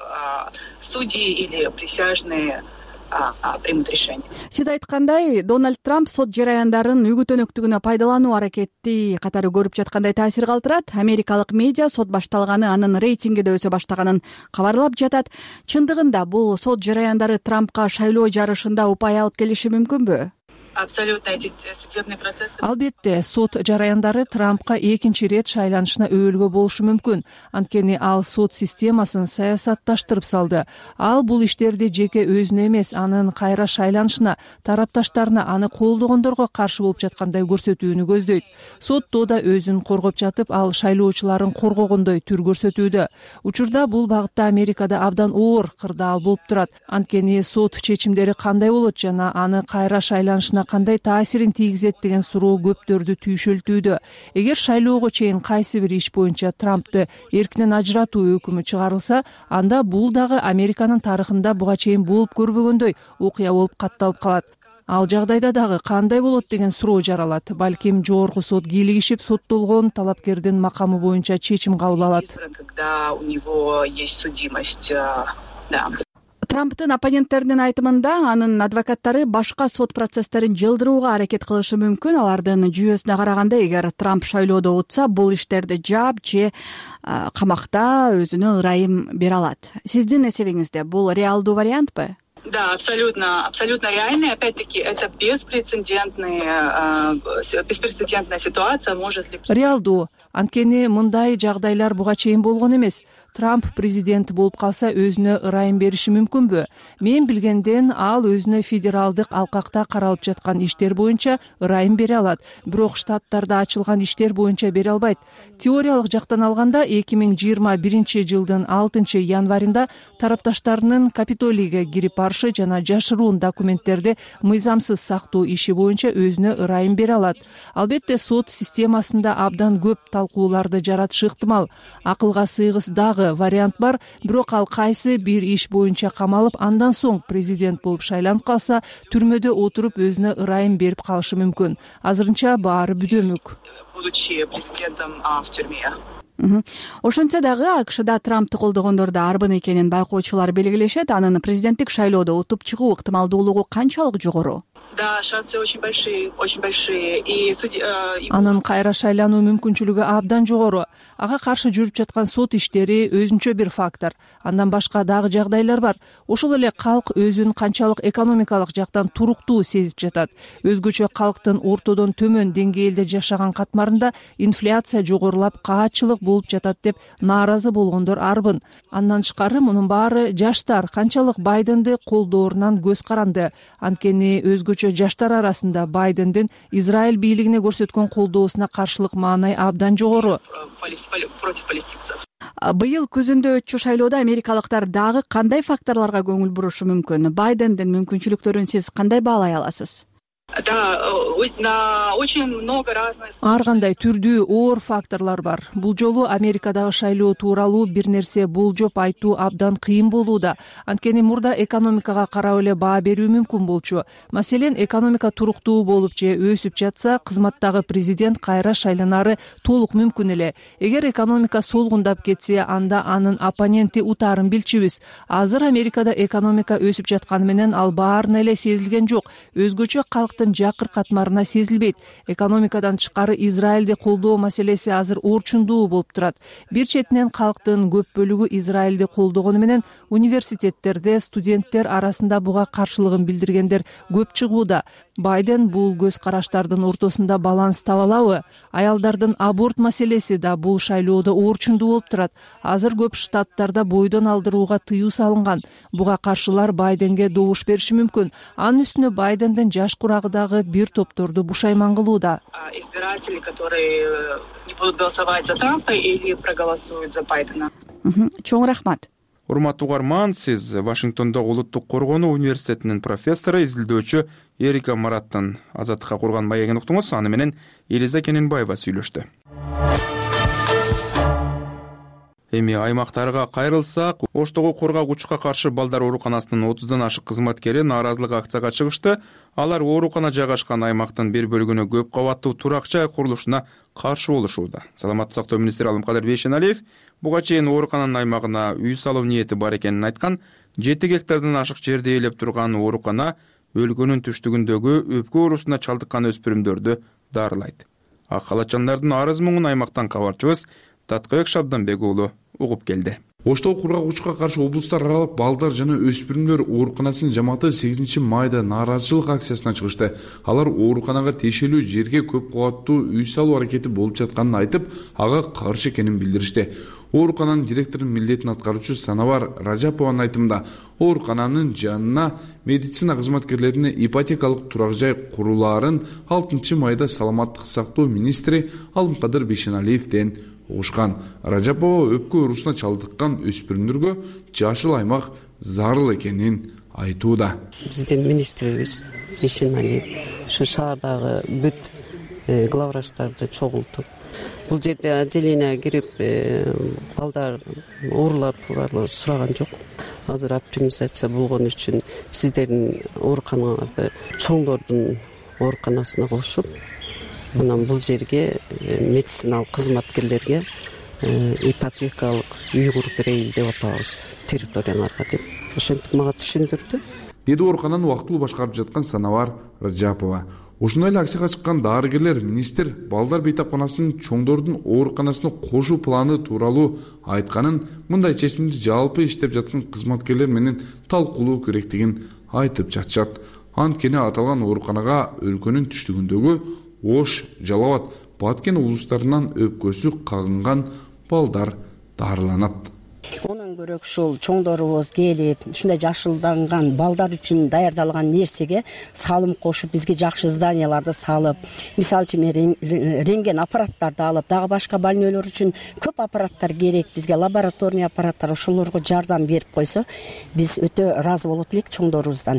Speaker 13: Судьи или присяжные примут решение.
Speaker 12: Сиз айткандай, Дональд Трамп сот жараяндарын үгүт өнөктүгүнө пайдалануу аракети катары көрүп жаткандай таасир калтырат. Америкалык медиа сот башталганы, анын рейтинги да өсө баштаганын кабарлап жатат. Чындыгында бул сот жараяндары Трампка шайлоо жарышында упай алып келиши мүмкүнбү?
Speaker 13: Абсолютно эти судебные процессы.
Speaker 1: Албетте, сот жараяндары Трампка экинчи рет шайланышына өбөлгө болушу мүмкүн. Анткени ал сот системасын саясатташтырып салды. Ал бул иштерди жеке өзүнө эмес, анын кайра шайланышына, тарапташтарына, аны колдогондорго каршы болуп жаткандай көрсөтүүнү көздөйт. Сотто да өзүн коргоп жатып, ал шайлоочуларын коргогондой түр көрсөтүүдө. Учурда бул багытта Америкада абдан оор кырдаал болуп турат. Анткени сот чечимдери кандай болот жана аны кайра шайланышына кандай таасирин тийгизет деген суроо көптөрдү түйшөлтүүдө. Эгер шайлоого чейин кайсы бир иш боюнча Трампты эркинен ажыратуу өкүмү чыгарылса, анда бул дагы Американын тарыхында буга чейин болуп көрбөгөндөй окуя болуп катталып калат. Ал жагдайда дагы кандай болот деген суроо жаралат. Балким жогорку сот кийлигишип соттолгон талапкердин макамы боюнча чечим кабыл алат.
Speaker 13: Когда у него есть судимость, да.
Speaker 12: Трамптын оппоненттеринин айтымында анын адвокаттары башка сот процесстерин жылдырууга аракет кылышы мүмкүн. Алардын жүйөсүнө караганда, эгер Трамп шайлоодо утса, бул иштерди жаап же камакта өзүнө ырайым бере алат. Сиздин эсебиңизде бул реалдуу вариантпы?
Speaker 13: Да, абсолютно реальный. Опять-таки, это беспрецедентная ситуация. Может ли...
Speaker 1: Реалдуу. Анткени мындай жагдайлар буга чейин болгон эмес. Трамп президент болуп калса өзүнө ырайым бериши мүмкүнбү? Мен билгенден ал өзүнө федералдык алкакта каралып жаткан иштер боюнча ырайым бере алат. Бирок штаттарда ачылган иштер боюнча бере албайт. Теориялык жактан алганда 2021 жылдын 6 январында тарапташтарынын Капитолийге кирип барышы жана жашыруун документтерди мыйзамсыз сактоо иши боюнча өзүнө ырайым бере алат. Албетте сот системасында абдан көп талкууларды жаратышы ыктымал. Акылга сыйгыс дагы вариант бар, бирок ал кайсы бир иш боюнча камалып, андан соң президент болуп шайланып калса, түрмөдө отуруп өзүнө ырайым берип калышы мүмкүн. Азырынча баары бүдөмүк.
Speaker 13: Будучи президентом в тюрьме.
Speaker 12: Ошентсе дагы АКШда Трампты колдогондорду арбын экенин байкоочулар белгилешет. Анын президенттик шайлоодо утуп чыгуу ыктымалдуулугу канчалык жогору?
Speaker 13: Да, шансы очень большие.
Speaker 1: Анын кайра шайлануу мүмкүнчүлүгү абдан жогору. Ага каршы жүрүп жаткан сот иштери өзүнчө бир фактор. Андан башка дагы жагдайлар бар. Ошол эле калк өзүн канчалык экономикалык жактан туруктуу сезип жатат. Өзгөчө калктын ортодон төмөн деңгээлде жашаган катмарында инфляция жогорулап, каатчылык болуп жатат деп нааразы болгондор арбын. Андан тышкары мунун баары жаштар канчалык Байденди колдоорунан көз каранды. Анткени өзгөчө жаштар арасында Байдендин Израиль бийлигине көрсөткөн колдоосуна каршылык маанай абдан жогору.
Speaker 12: Быйыл күзүндө өтчү шайлоодо америкалыктар дагы кандай факторлорго көңүл бурушу мүмкүн? Байдендин мүмкүнчүлүктөрүн сиз кандай баалай аласыз?
Speaker 13: Да, очень много разных.
Speaker 1: Ар кандай түрдүү оор факторлор бар. Бул жолу Америкадагы шайлоо тууралуу бир нерсе болжоп айтуу абдан кыйын болууда. Анткени мурда экономикага карап эле баа берүү мүмкүн болчу. Маселен, экономика туруктуу болуп же өсүп жатса, кызматтагы президент кайра шайланары толук мүмкүн эле. Эгер экономика солгундап кетсе, анда анын оппоненти утаарын билчүбүз. Азыр Америкада экономика өсүп жатканы менен ал баарына эле сезилген жок. Өзгөчө калктын жакыр катмарына сезилбейт. Экономикадан тышкары Израилди колдоо маселеси азыр орчундуу болуп турат. Бир четинен калктын көп бөлүгү Израилди колдогону менен университеттерде студенттер арасында буга каршылыгын билдиргендер көп чыгууда. Байден бул көз караштардын ортосунда баланс таба алабы? Аялдардын аборт маселеси да бул шайлоодо орчундуу болуп турат. Азыр көп штаттарда бойдон алдырууга тыюу салынган. Буга каршылар Байденге добуш бериши мүмкүн. Анын үстүнө Байдендин жаш курагыдагы бир топторду бушайман кылууда.
Speaker 13: Избиратели, которые не будут голосовать за Трампа или проголосуют за Байдена.
Speaker 12: чоң рахмат.
Speaker 2: Урматтуу угарман, сиз Вашингтондогу Улуттук коргонуу университетинин профессору, изилдөөчү Эрика Мараттын Азаттыкка курган маегин уктуңуз. Аны менен Элиза Кененбаева сүйлөштү. Эми аймактарга кайрылсак, Оштогу кургагучка каршы балдар ооруканасынын 30дан ашык кызматкери нааразылык акцияга чыгышты. Алар оорукана жайгашкан аймактын бир бөлүгүнө көп кабаттуу турак жай курулушуна каршы болушууда. Саламаттык сактоо министри Алымкадыр Бейшеналиев буга чейин оорукананын аймагына үй салуу ниети бар экенин айткан. 7 гектардан ашык жерди ээлеп турган оорукана өлкөнүн түштүгүндөгү өпкө оорусуна чалдыккан өспүрүмдөрдү дарылайт. Ак халатчандардын арыз муңун аймактан кабарчыбыз Таткыбек Шабданбек уулу угуп келди.
Speaker 14: Оштогу кургагучка каршы облустар аралык балдар жана өспүрүмдөр ооруканасынын жамааты 8 майда нааразычылык акциясына чыгышты. Алар ооруканага тиешелүү жерге көп кабаттуу үй салуу аракети болуп жатканын айтып, ага каршы экенин билдиришти. Оорукананын директорунун милдетин аткаруучу Санавар Ражапованын айтымында, оорукананын жанына медицина кызматкерлерине ипотекалык турак жай курулаарын 6 майда саламаттык сактоо министри Алымкадыр Бейшеналиевден угушкан. Ражапова өпкө оорусуна чалдыккан өспүрүмдөргө жашыл аймак зарыл экенин айтууда.
Speaker 15: Биздин министрибиз Бейшеналиев ушу шаардагы бүт главврачтарды чогултуп, бул жерде отделение кирип балдар оорулар тууралуу сураган жок. Азыр оптимизация болгон үчүн сиздердин ооруканаларды чоңдордун ооруканасына кошуп, анан бул жерге медициналык кызматкерлерге ипотекалык үй куруп берейин деп атабыз территорияңарга деп ошентип мага түшүндүрдү,
Speaker 14: деди оорукананы убактылуу башкарып жаткан Санавар Ражапова. Ушундай эле акцияга чыккан дарыгерлер министр балдар бейтапканасынын чоңдордун ооруканасына кошуу планы тууралуу айтканын, мындай чечимди жалпы иштеп жаткан кызматкерлер менен талкуулоо керектигин айтып жатышат. Анткени аталган ооруканага өлкөнүн түштүгүндөгү Ош, Жалал абад, Баткен улустарынан өпкөсү кагынган балдар дарыланат.
Speaker 16: Онун көрөк ушул чоңдорубуз келип, ушундай жашылданган балдар үчүн даярдалган нерсеге салым кошуп, бизге жакшы зданияларды салып, мисалы үчүн рентген аппараттарды алып, дагы башка больнойлор үчүн көп аппараттар керек, бизге лабораторный аппараттар, ошолорго жардам берип койсо, биз өтө ыраазы болот элек чоңдорубуздан.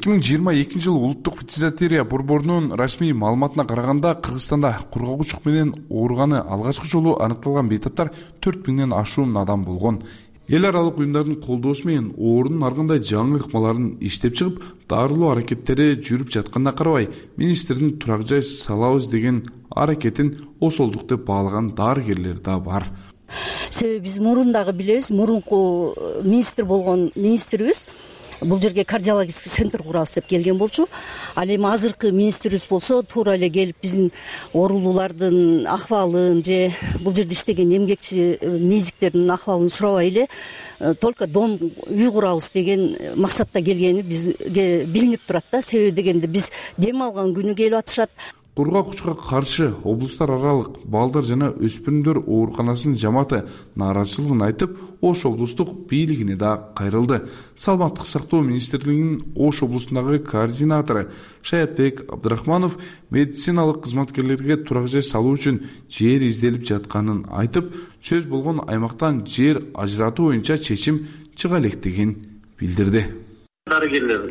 Speaker 14: 2022 жылы улуттук ветеринария борборунун расмий маалыматына караганда, Кыргызстанда кургагучук менен ооруганы алгачкы жолу аныкталган бейтаптар 4000ден ашуун адам болгон. Эл аралык уюмдардын колдоосу менен оорунун ар кандай жаңы ыкмаларын иштеп чыгып, дарылоо аракеттери жүрүп жатканына карабай, министрдин турак жай салабыз деген аракетин осолдук деп баалаган дарыгерлер да бар.
Speaker 16: Себеби биз мурун дагы билебиз, мурунку министр болгон министрибиз бул жерге кардиологический центр курабыз деп келген болчу. Ал эми азыркы министрибиз болсо туура эле келип биздин оорулуулардын ахвалын же бул жерде иштеген эмгекчи медиктердин ахвалын сурабай эле только дом үй курабыз деген максатта келгени бизге билинип турат да. Себеби дегенде биз дем алган күнү келип атышат.
Speaker 14: Кургагучка каршы облустар аралык балдар жана өспүрүмдөр ооруканасынын жамааты нааразычылыгын айтып, Ош облустук бийлигине да кайрылды. Саламаттык сактоо министрлигинин Ош облусундагы координатору Шаятбек Абдырахманов медициналык кызматкерлерге турак жай салуу үчүн жер изделип жатканын айтып, сөз болгон аймактан жер ажыратуу боюнча чечим чыга электигин билдирди.
Speaker 17: Дарыгерлер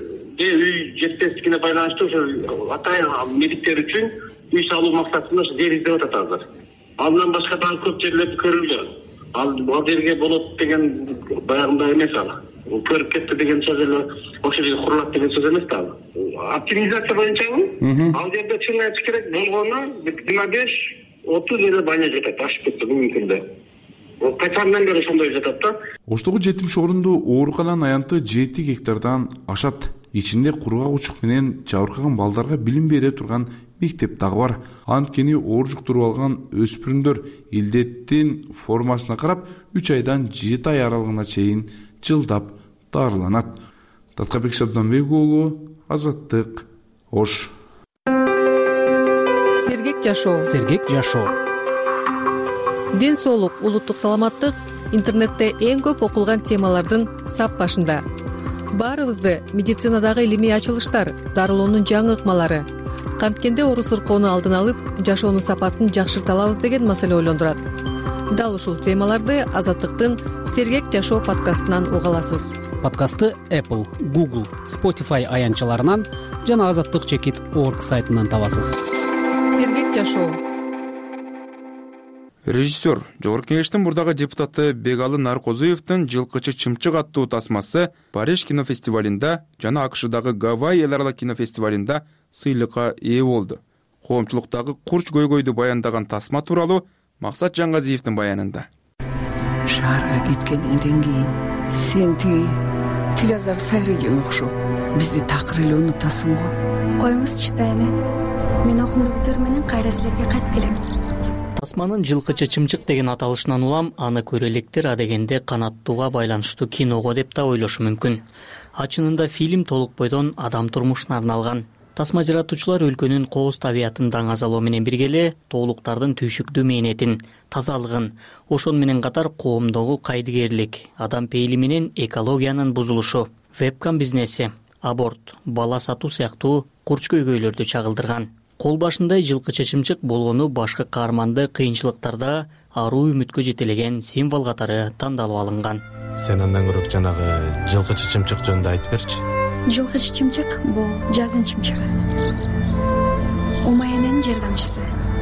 Speaker 17: үй жетпестигине байланыштуу ошо атайын медиктер үчүн үй салуу максатында жер издеп атат азыр. Андан башка дагы көп жерлер көрүлдү. Ал бул жерге болот деген баягындай эмес ал. Көрүп кетти деген сөз эле ошол жерге курулат деген сөз эмес да ал. Оптимизация боюнчабы ал жерде чын айтыш керек болгону 25-30 эле баня жатат, ашып кетти бүгүнкү күндө. Качандан бери ошондой жатат да.
Speaker 14: Оштогу 70 орунду оорукананын аянты 7 гектардан ашат. Ичинде кургагучук менен жабыркаган балдарга билим бере турган мектеп дагы бар. Анткени оор жуктуруп алган өспүрүмдөр илдеттин формасына карап 3 айдан 7 ай аралыгына чейин жылдап дарыланат. Таткыбек Шабданбек уулу, Азаттык, Ош.
Speaker 1: Сергек жашоо. Ден соолук, улуттук саламаттык интернетте эң көп окулган темалардын сап башында. Баарыбызды медицинадагы илимий ачылыштар, дарылоонун жаңы ыкмалары, канткенде оору сыркоону алдын алып, жашоонун сапатын жакшырта алабыз деген маселе ойлондурат. Дал ушул темаларды Азаттыктын
Speaker 11: Сергек жашоо подкастынан уга аласыз.
Speaker 4: Подкастты Apple, Google, Spotify аянтчаларынан жана azаттык.org сайтынан табасыз.
Speaker 11: Сергек жашоо.
Speaker 2: Режиссер, Жогорку Кеңештин мурдагы депутаты Бегалы Наркозуевдин «Жылкычы чымчык» аттуу тасмасы Париж кинофестивалында жана АКШдагы Гавайи эл аралык кинофестивалында сыйлыкка ээ болду. Коомчулуктагы курч көйгөйдү баяндаган тасма тууралуу Максат Жаңгазиевдин баянында.
Speaker 18: Шаарга кеткенден кийин сен тиги Тилазар Сайрыйга окшоп бизди такыр эле унутасың го.
Speaker 19: Коюңузчу Тайны. Мен окуумду бүтөр менен кайра силерге кайтып келем.
Speaker 20: Тасманын «Жылкычы чымчык» деген аталышынан улам аны көрө элекдер адегенде канаттууга байланыштуу киного деп да ойлошу мүмкүн. Ачынында фильм толук бойдон адам турмушуна арналган. Тасма жаратуучулар өлкөнүн кооз табиятын даңазалоо менен бирге эле тоолуктардын түйшүктүү мээнетин, тазалыгын, ошону менен катар коомдогу кайдыгерлик, адам пейили менен экологиянын бузулушу, вебкам бизнеси, аборт, бала сатуу сыяктуу курч көйгөйлөрдү чагылдырган. Кол башындай жылкычы чымчык болгону башкы каарманды кыйынчылыктарда аруу үмүткө жетелеген символ катары тандалып алынган.
Speaker 21: Сен андан көрөк жанагы жылкычы чымчык жөнүндө айтып берчи.
Speaker 19: Жылкычы чымчык бул жаздын чымчыгы. Умаянын жардамчысы.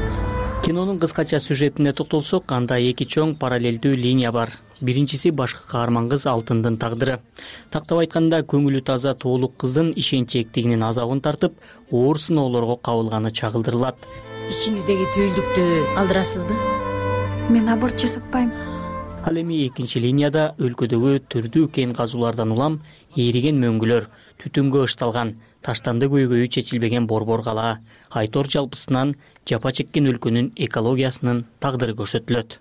Speaker 20: Кинонун кыскача сюжетине токтолсок, анда эки чоң параллелдүү линия бар. Биринчиси башкы каарман кыз Алтындын тагдыры. Тактап айтканда, көңүлү таза тоолук кыздын ишенчээктигинин азабын тартып, оор сыноолорго кабылганы чагылдырылат.
Speaker 16: Ичиңиздеги түйүлдүктү алдырасызбы?
Speaker 19: Мен аборт жасатпайм.
Speaker 20: Ал эми экинчи линияда өлкөдөгү түрдүү кен казуулардан улам ээриген мөңгүлөр, түтүнгө ышталган, таштанды көйгөйү чечилбеген борбор кала, айтор жалпысынан жапа чеккен өлкөнүн экологиясынын тагдыры көрсөтүлөт.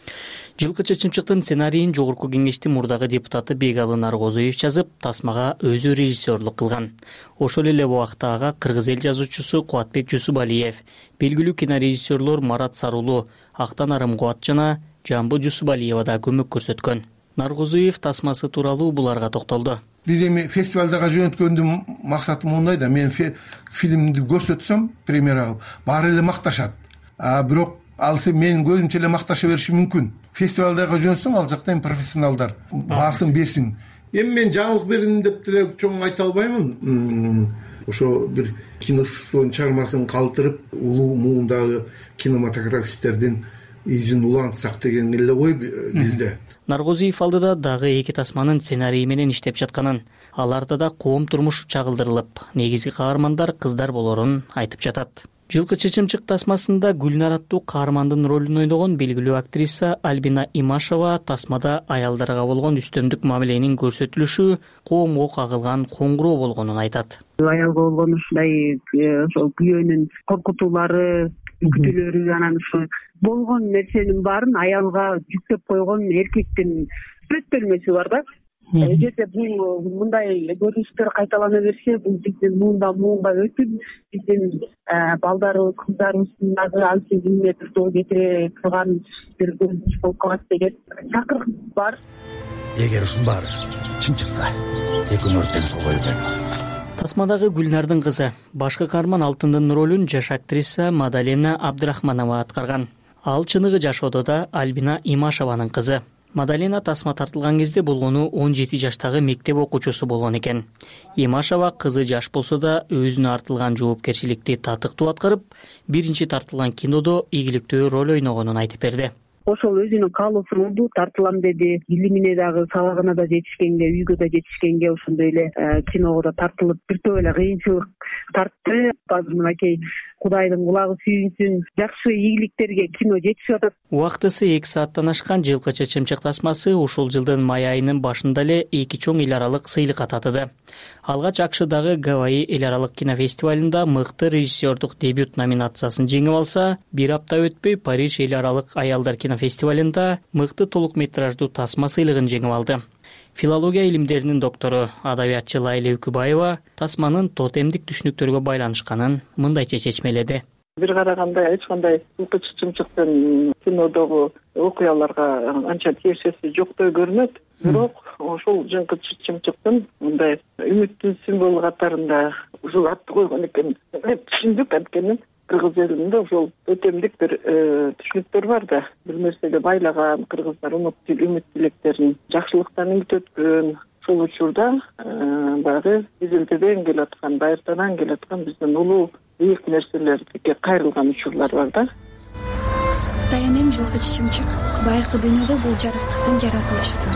Speaker 20: Жылкычы чымчыктын сценарийин Жогорку Кеңештин мурдагы депутаты Бегалы Наркозуев жазып, тасмага өзү режиссерлук кылган. Ошол эле убакта ага кыргыз эл жазуучусу Кубатбек Жусупалиев, белгилүү кинорежиссерлор Марат Сарулу, Актанарым Кубат жана Жамбыл Жусупалиева да көмөк көрсөткөн. Наркозуев тасмасы тууралуу буларга токтолду.
Speaker 22: Биз эми фестивалдага жөнөткөндүн максатым мындай да, мен фильмди көрсөтсөм, премьера кылып, баары эле макташат. Бирок ал менин көзүмчө эле макташа бериши мүмкүн. Фестивалдага жөнөтсөң, ал жакта эми профессионалдар баасын берсин. Эми мен жаңылык бердим деп деле чоң айта албаймын. Ошо бир кинофестивалдын чыгармасын калтырып, улуу муундагы кинематографисттердин изин улантсак деген эле ой бизде.
Speaker 20: Наркозуев алдыда дагы эки тасманын сценарийи менен иштеп жатканын, аларда да коом турмушу чагылдырылып, негизги каармандар кыздар болорун айтып жатат. Жылкычы чымчык тасмасында Гүлнар аттуу каармандын ролун ойногон белгилүү актриса Альбина Имашева тасмада аялдарга болгон үстөмдүк мамиленин көрсөтүлүшү коомго кагылган коңгуроо болгонун айтат.
Speaker 23: Аялга болгон ушундай ошол күйөөнүн коркутуулары, күтүүлөрү, анан ушу болгон нерсенин баарын аялга жүктөп койгон эркектин сүрөттөлмөсү бар да. Эгерде бул мындай көрүнүштөр кайталана берсе, бул биздин муундан муунга өтүп, биздин балдарыбыз, кыздарыбыздын дагы анча километр жол кетире турган бир көрүнүш болуп калат деген чакырык бар.
Speaker 24: Эгер ушун баары чын чыкса, экөөнү өрттөн сого үйрөн.
Speaker 20: Тасмадагы Гүлнардын кызы, башкы каарман Алтындын ролун жаш актриса Мадалена Абдрахманова аткарган. Ал чыныгы жашоодо да Альбина Имашеванын кызы. Мадалена тасма тартылган кезде болгону 17 жаштагы мектеп окуучусу болгон экен. Имашева кызы жаш болсо да өзүнө артылган жоопкерчиликти татыктуу аткарып, биринчи тартылган кинодо ийгиликтүү роль ойногонун айтып берди.
Speaker 23: Ошол өзүнүн каалоосу болду, тартылам деди. Илимине дагы, сабагына да жетишкенге, үйгө да жетишкенге ошондой эле киного да тартылып, бир топ эле кыйынчылык тартты. Азыр мынакей Кудайдын кулагы сүйүнсүн, жакшы ийгиликтерге кино жетишип атат.
Speaker 20: Убактысы 2 сааттан ашкан Жылкычы чымчык тасмасы ушул жылдын май айынын башында эле эки чоң эл аралык сыйлыкка татыды. Алгач АКШдагы Гавайи эл аралык кинофестивалында мыкты режиссердук дебют номинациясын жеңип алса, бир апта өтпөй Париж эл аралык аялдар кинофестивалында мыкты толук метраждуу тасма сыйлыгын жеңип алды. Филология илимдеринин доктору, адабиятчы Лайла Үкүбаева тасманын тотемдик түшүнүктөргө байланышканын мындайча чечмеледи.
Speaker 23: Бир караганда эч кандай Жылкычы чымчыктын кинодогу окуяларга анча тиешеси жоктой көрүнөт. Бирок ошол Жылкычы чымчыктын мындай үмүттүн символу катарында ушул атты койгон экен деп түшүндүк. Анткени
Speaker 3: кыргыз элинде ошол өтемдик бир түшүнүктөр бар да. Бир нерсеге байлаган кыргыздар үмүт тилектерин жакшылыктан үмүт өткөн. Ошол учурда баягы изилтеден келаткан, дайыртадан келаткан биздин улуу бийик нерселерге кайрылган учурлар бар да.
Speaker 19: Таянем жылкы чымчык. Байыркы дүйнөдө бул жарыктыктын жаратуучусу.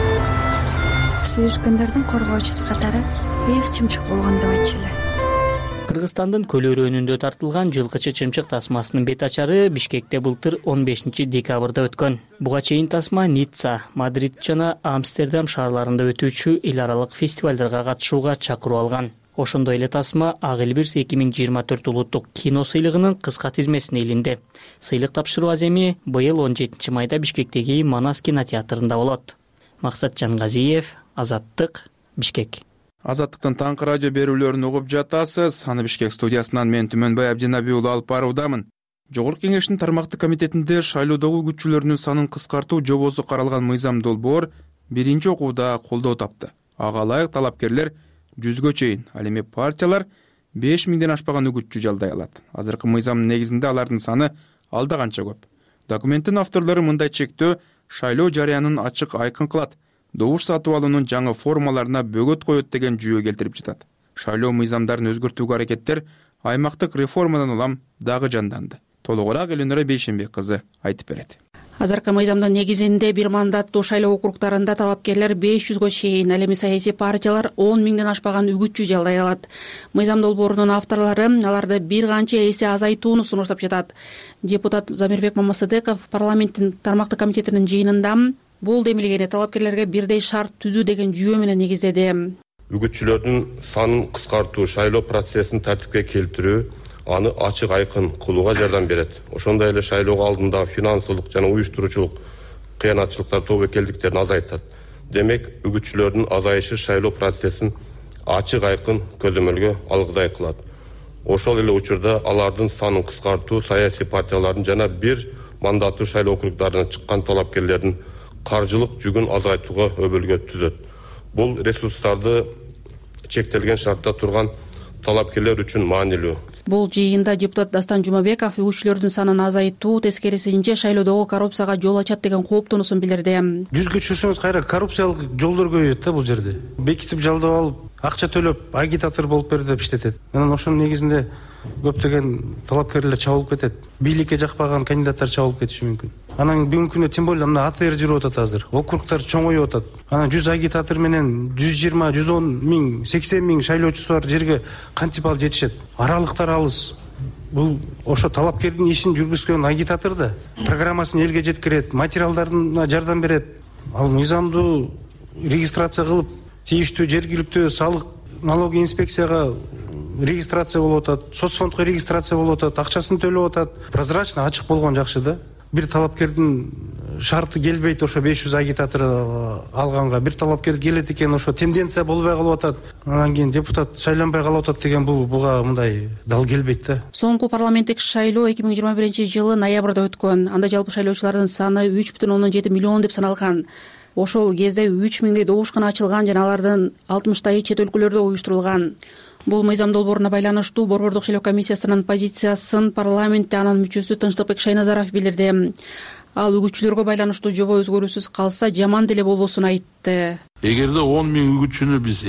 Speaker 19: Сүйүшкөндөрдүн коргоочусу катары бийик чымчык болгон деп айтчу эле.
Speaker 20: Кыргызстандын көлөрөөнүндө тартылган жылкычы чымчык тасмасынын бет ачары Бишкекте былтыр 15 декабрда өткөн. Буга чейин тасма Ницца, Мадрид жана Амстердам шаарларында өтүүчү эл аралык фестивалдарга катышууга чакыруу алган. Ошондой эле тасма Ак Элбирс 2024 улуттук кино сыйлыгынын кыска тизмесине илинди. Сыйлык тапшыруу аземи быйыл 17 майда Бишкектеги Манас кинотеатрында болот. Максат Жангазиев, Азаттык, Бишкек.
Speaker 2: Азаттыктын таңкы радио берүүлөрүн угуп жатасыз. Аны Бишкек студиясынан мен Түмөнбай Абдинаби уулу алып баруудамын. Жогорку кеңештин тармактык комитетинде шайлоодогу үгүтчүлөрүнүн санын кыскартуу жобосу каралган мыйзам долбоор биринчи окууда колдоо тапты. Ага ылайык талапкерлер 100гө чейин, ал эми партиялар 5000ден ашпаган үгүтчү жалдай алат. Азыркы мыйзамдын негизинде алардын саны алда канча көп. Документтин авторлору мындай чектөө шайлоо жарыянын ачык айкын кылат. Добуш сатып алуунун жаңы формаларына бөгөт коет деген жүйө келтирип жатат. Шайлоо мыйзамдарын өзгөртүүгө аракеттер аймактык реформадан улам дагы жанданды. Толугураак Элөнөрө Бейшенбек кызы айтып берет.
Speaker 5: Азыркы мыйзамдын негизинде бир мандаттуу шайлоо округдарында талапкерлер 500гө чейин, ал эми саясий партиялар 10.000ден ашпаган үгүтчү жалдай алат. Мыйзам долбоорунун авторлору аларды бир канча эсе азайтууну сунуштап жатат. Депутат Замирбек Мамасыдыков парламенттин тармактык комитетинин жыйынында бул демилгени талапкерлерге бирдей шарт түзүү деген жүйө менен негиздеди.
Speaker 6: Үгүтчүлөрдүн санын кыскартуу, шайлоо процессин тартипке келтирүү, аны ачык айкын кылууга жардам берет. Ошондой эле шайлоого алдында финансылык жана уюштуруучулук кыянатчылыктар, тобокелдиктерин азайтат. Демек, үгүтчүлөрдүн азайышы шайлоо процессин ачык айкын көзөмөлгө алгыдай кылат. Ошол эле учурда алардын санын кыскартуу, саясий партиялардын жана бир мандаттуу шайлоо округдарынан чыккан талапкерлердин каржылык жүгүн азайтууга өбөлгө түзөт. Бул ресурстарды чектелген шартта турган талапкерлер үчүн маанилүү.
Speaker 5: Бул жыйында депутат Дастан Жумабеков үгүтчүлөрдүн санын азайтуу, тескерисинче шайлоодогу коррупцияга жол ачат деген кооптонуусун билдирди.
Speaker 7: 100гө чыксаңыз кайра коррупциялык жолдор көбөйөт да бул жерде. Бекитип жалдап алып, акча төлөп, агитатор болуп бер деп иштетет. Анан ошонун негизинде көптөгөн талапкерлер чабылып кетет. Бийликке жакпаган кандидаттар чабылып кетиши мүмкүн. Анан бүгүнкү күндө тем более АТР жүрүп атат азыр. Округтар чоңоюп атат. Анан 100 агитатор менен 120, 110 миң, 80 миң шайлоочусу бар жерге кантип алып жетишет? Аралыктар алыс. Бул ошо талапкердин ишин жүргүзгөн агитатор да программасын элге жеткирет, материалдарына жардам берет. Ал мыйзамдуу регистрация кылып, тийиштүү жергиликтүү салык налоги инспекцияга регистрация болуп атат, соцфондко регистрация болуп атат, акчасын төлөп атат. Прозрачно, ачык болгон жакшы да. Бир талапкердин шарты келбейт ошо 500 агитатор алганга. Бир талапкер келет экен, ошо тенденция болбой калып атат. Анан кийин депутат шайланбай калып атат деген буга мындай дал келбейт да.
Speaker 5: Соңку парламенттик шайлоо 2021-жылы ноябрда өткөн. Анда жалпы шайлоочулардын саны 3,7 миллион деп саналган. Ошол кезде 3000дей добушкана ачылган жана алардын 60тайы чет өлкөлөрдө уюштурулган. Бул мыйзам долбооруна байланыштуу Борбордук шайлоо комиссиясынын позициясын парламентте анын мүчөсү Тынчтыкбек Шайназаров билдирди. Ал үгүтчүлөргө байланыштуу жобо өзгөрүүсүз калса жаман деле болбосун айтты.
Speaker 25: Эгерде 10 миң үгүтчүнү биз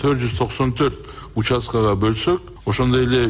Speaker 25: 2494 участкага бөлсөк, ошондой эле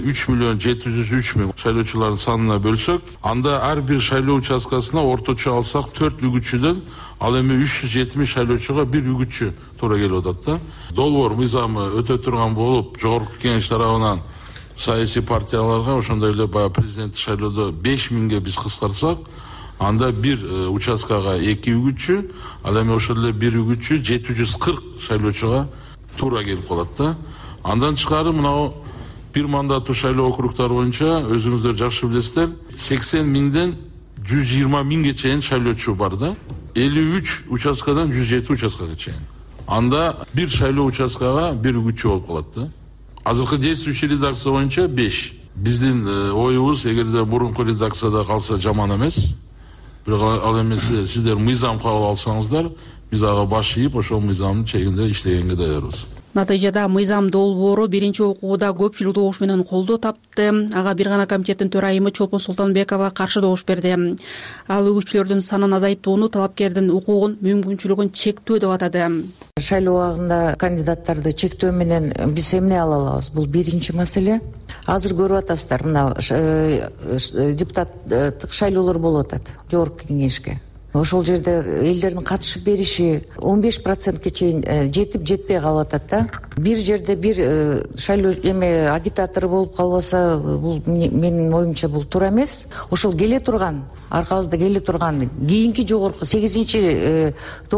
Speaker 25: 3,703 миң шайлоочулардын санына бөлсөк, анда ар бир шайлоо участкасына орточо алсак 4 үгүтчүдөн ал эми 370 шайлоочуга бир үгүтчү туура келип атат да. Долбоор мыйзамы өтө турган болуп, жогорку кеңеш тарабынан саясий партияларга ошондой эле баягы президенттик шайлоодо 5000ге биз кыскартсак, анда бир участкага 2 үгүтчү, ал эми ошол эле бир үгүтчү 740 шайлоочуга туура келип калат да. Андан тышкары мынау бир мандаттуу шайлоо округдары боюнча өзүңүздөр жакшы билесиздер, 80 миңден 120 миңге чейин шайлоочу бар да. 53 участкадан 107 участкага чейин. Анда бир шайлоо участкага бир үгүтчү болуп калат да. Азыркы действующий редакция боюнча 5. Биздин оюбуз эгерде мурунку редакцияда калса жаман эмес. Бирок ал эми сиздер мыйзам кабыл алсаңыздар, биз ага баш ийип, ошол мыйзамдын чегинде иштегенге даярбыз.
Speaker 5: Натыйжада мыйзам долбоору биринчи окууда көпчүлүк добуш менен колдоо тапты. Ага бир гана комитеттин төрайымы Чолпон Султанбекова каршы добуш берди. Ал үгүтчүлөрдүн санын азайтууну, талапкердин укугун, мүмкүнчүлүгүн чектөө деп атады.
Speaker 8: Шайлоо убагында кандидаттарды чектөө менен биз эмне ала алабыз? Бул биринчи маселе. Азыр көрүп атасыздар, мына депутаттык шайлоолор болуп атат жогорку кеңешке. Ошол жерде элдердин катышып бериши 15%ке чейин жетип жетпей калып атат да. Бир жерде бир шайлоо агитатор болуп калбаса, бул менин оюмча бул туура эмес. Ошол келе турган, аркабызда келе турган кийинки жогорку 8-9,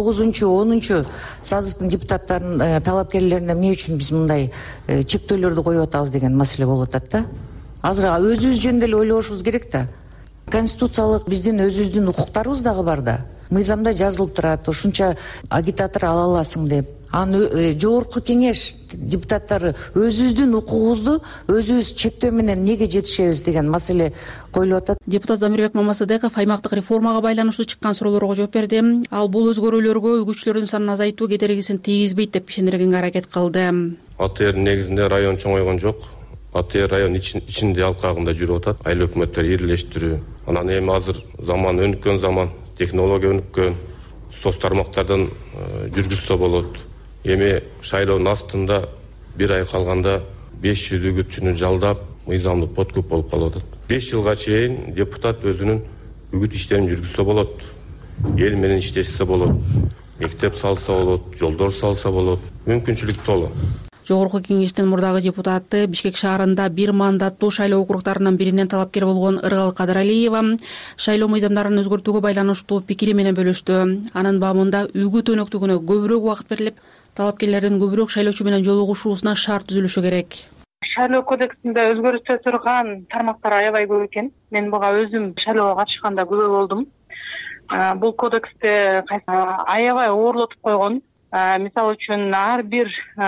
Speaker 8: 10 сазывдын депутаттарын талапкерлерине эмне үчүн биз мындай чектөөлөрдү коюп атабыз деген маселе болуп атат да. Азыр өзүбүз жөнүндө эле ойлошубуз керек да. Конституциялык биздин өзүбүздүн укуктарыбыз дагы бар да. Мыйзамда жазылып турат, ушунча агитатор ала аласың деп. Аны жогорку кеңеш депутаттары өзүбүздүн укугубузду өзүбүз чектөө менен неге жетишебиз деген маселе коюлуп атат.
Speaker 5: Депутат Замирбек Мамасыдеков аймактык реформага байланыштуу чыккан суроолорго жооп берди. Ал бул өзгөрүүлөргө үгүтчүлөрдүн санын азайтуу кедергисин тийгизбейт деп ишендиргенге аракет кылды.
Speaker 6: АТР негизинде район чоңойгон жок. АТР район ичинде алкагында жүрүп атат. Айыл өкмөттөр ирилештирүү. Анан эми азыр заман өнүккөн заман, технология өнүккөн, соц тармактардан жүргүзсө болот. Эми шайлоонун астында бир ай калганда 500 үгүтчүнү жалдап, мыйзамдуу подкуп болуп калып атат. 5 жылга чейин депутат өзүнүн үгүт иштерин жүргүзсө болот. Эл менен иштешсе болот. Мектеп салса болот, жолдор салса болот. Мүмкүнчүлүк толу.
Speaker 5: Жогорку кеңештин мурдагы депутаты Бишкек шаарында бир мандаттуу шайлоо округдарынын биринен талапкер болгон Ыргал Кадыралиева шайлоо мыйзамдарын өзгөртүүгө байланыштуу пикири менен бөлүштү. Анын баамында үгүт өнөктүгүнө көбүрөөк убакыт берилип, талапкерлердин көбүрөөк шайлоочу менен жолугушуусуна шарт түзүлүшү керек.
Speaker 9: Шайлоо кодексинде өзгөртө турган тармактар аябай көп экен. Мен буга өзүм шайлоого катышканда күбө болдум. Бул кодексте аябай оорлотуп койгон. Мисалы үчүн ар бир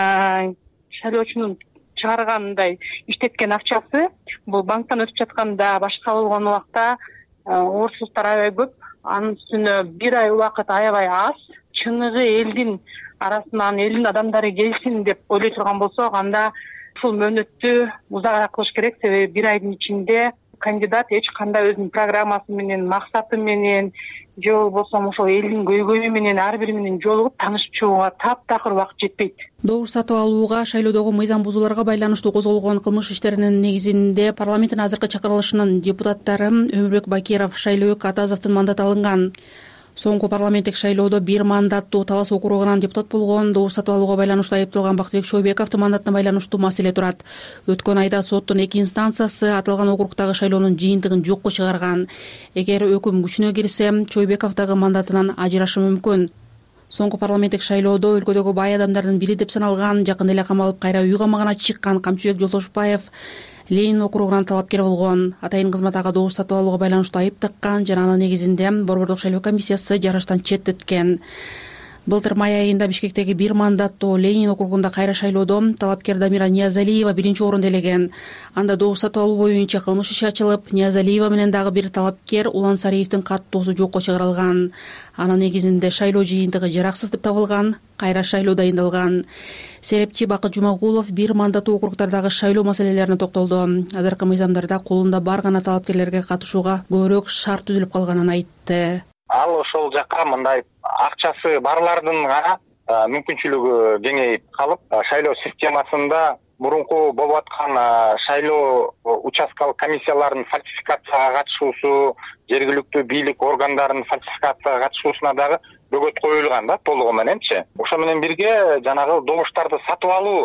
Speaker 9: шайлоочунун чыгаргандай иштеткен акчасы бул банктан өтүп жатканда, башка болгон убакта орсуздуктар аябай көп. Анын үстүнө бир ай убакыт аябай аз. Чыныгы элдин арасынан элдин адамдары келсин деп ойлой турган болсок, анда ушул мөөнөттү узак кылыш керек. Себеби бир айдын ичинде кандидат эч кандай өзүнүн программасы менен, максаты менен же болбосо ошол элдин көйгөйү менен ар бири менен жолугуп таанышып чыгууга таптакыр убакыт жетпейт.
Speaker 5: Добуш сатып алууга, шайлоодогу мыйзам бузууларга байланыштуу козголгон кылмыш иштеринин негизинде парламенттин азыркы чакырылышынын депутаттары Өмүрбек Бакиров, Шайлообек Атазовдун мандаты алынган. Соңку парламенттик шайлоодо бир мандаттуу Талас округунан депутат болгон, добуш сатып алууга байланыштуу айыпталган Бактыбек Чойбековдун мандатына байланыштуу маселе турат. Өткөн айда соттун 2 инстанциясы аталган округдагы шайлоонун жыйынтыгын жокко чыгарган. Эгер өкүм күчүнө кирсе, Чойбеков дагы мандатынан ажырашы мүмкүн. Соңку парламенттик шайлоодо өлкөдөгү бай адамдардын бири деп саналган, жакында эле камалып кайра үй камагына чыккан Камчыбек Жолтошбаев Ленин округунан талапкер болгон. Атайын кызмат ага добуш сатып алууга байланыштуу айып таккан жана анын негизинде Борбордук шайлоо комиссиясы жарыштан четтеткен. Былтыр май айында Бишкектеги бир мандаттуу Ленин округунда кайра шайлоодо талапкер Дамира Ниязалиева биринчи орунду элеген. Анда добуш сатып алуу боюнча кылмыш иши ачылып, Ниязалиева менен дагы бир талапкер Улан Сариевдин каттоосу жокко чыгарылган. Анын негизинде шайлоо жыйынтыгы жараксыз деп табылган, кайра шайлоо дайындалган. Серепчи Бакыт Жумагулов бир мандаттуу округдардагы шайлоо маселелерине токтолду. Азыркы мыйзамдарда колунда бар гана талапкерлерге катышууга көбүрөөк шарт түзүлүп калганын айтты.
Speaker 10: Ал ошол жака мындай акчасы барлардын гана мүмкүнчүлүгү кеңейип калып, шайлоо системасында мурунку болуп аткан шайлоо участкалык комиссияларынын фальсификацияга катышуусу, жергиликтүү бийлик органдарынын фальсификацияга катышуусуна дагы бөгөт коюлган да, толугу мененчи. Ошо менен бирге жанагы добуштарды сатып алуу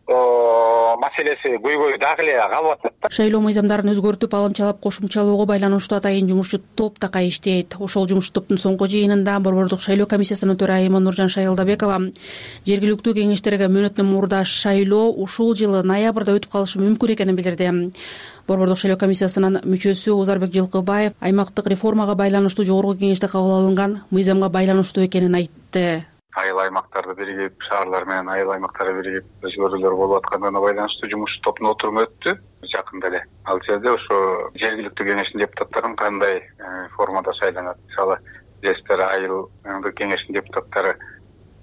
Speaker 10: маселеси көйгөй дагы эле калып атат.
Speaker 5: Шайлоо мыйзамдарын өзгөртүп, алымчалап кошумчалоого байланыштуу атайын жумушчу топ такай иштейт. Ошол жумуш топтун соңку жыйынында Борбордук шайлоо комиссиясынын төрайымы Нуржан Шайылдабекова жергиликтүү кеңештерге мөөнөттөн мурда шайлоо ушул жылы ноябрда өтүп калышы мүмкүн экенин билдирди. Борбордук шайлоо комиссиясынын мүчөсү Озарбек Жылкыбаев аймактык реформага байланыштуу жогорку кеңеште кабыл алынган мыйзамга байланыштуу экенин айтты.
Speaker 12: Айыл аймактарды биригип, шаарлар менен айыл аймактары биригип өзгөрүүлөр болуп атканына байланыштуу жумуш топтун отуруму өттү жакында эле. Ал жерде ошо жергиликтүү кеңештин депутаттарын кандай формада шайланат, мисалы жештер айыл кеңештин депутаттары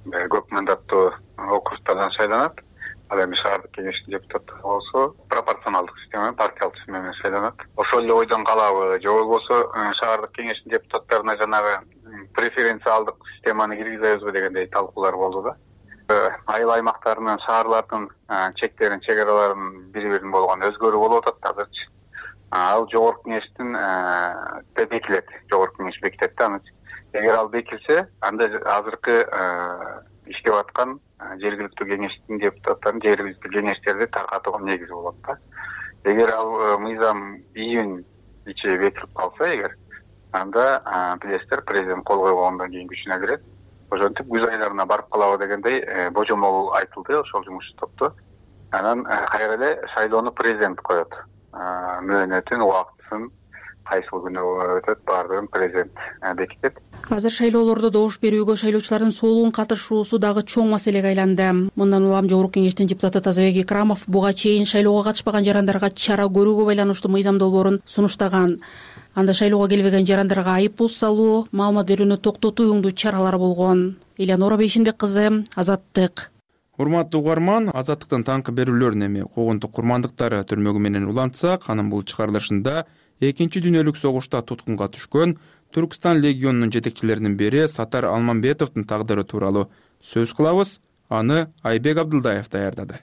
Speaker 12: көп мандаттуу округтардан шайланат. Ал эми шаардык кеңештин депутаттары болсо пропорционалдык система, партиялык система менен шайланат. Ошол эле ойдон калабы же болбосо шаардык кеңештин депутаттарына жанагы преференциалдык системаны киргизебизби дегендей талкуулар болду да. Айыл аймактарынын, шаарлардын чектерин, чек-араларын бири-бирин болгон өзгөрүү болуп атат азырчы. Ал жогорку кеңештин бекилет, жогорку кеңеш бекитет да аны. Эгер ал бекилсе, анда азыркы иштеп аткан жергиликтүү кеңештин депутаттарын жергиликтүү кеңештерди таркатууга негиз болот да. Эгер ал мыйзам июнь ичи бекилип калса, эгер анда билесиздер, президент кол койгондон кийин күчүнө кирет. Ошентип күз айларына барып калабы дегендей божомол айтылды ошол жумуш топто. Анан кайра эле шайлоону президент коет. Мөөнөтүн, убактысын, кайсыл күнү өтөт, баардыгын президент бекитет.
Speaker 5: Азыр шайлоолордо добуш берүүгө шайлоочулардын солуун катышуусу дагы чоң маселеге айланды. Мындан улам жогорку кеңештин депутаты Тазабек Икрамов буга чейин шайлоого катышпаган жарандарга чара көрүүгө байланыштуу мыйзам долбоорун сунуштаган. Анда шайлоого келбеген жарандарга айыппул салуу, маалымат берүүнү токтотуу үңдүү чаралары болгон. Элеонора Бейшенбек кызы, Азаттык.
Speaker 2: Урматтуу угарман, Азаттыктын таңкы берүүлөрүн эми когонтук курмандыктары түрмөгү менен улантсак, анын бул чыгарылышында Экинчи дүйнөлүк согушта туткунга түшкөн Түркстан легионунун жетекчилеринин бири Сатар Алмамбетовдун тагдыры тууралуу сөз кылабыз. Аны Айбек Абдылдаев даярдады.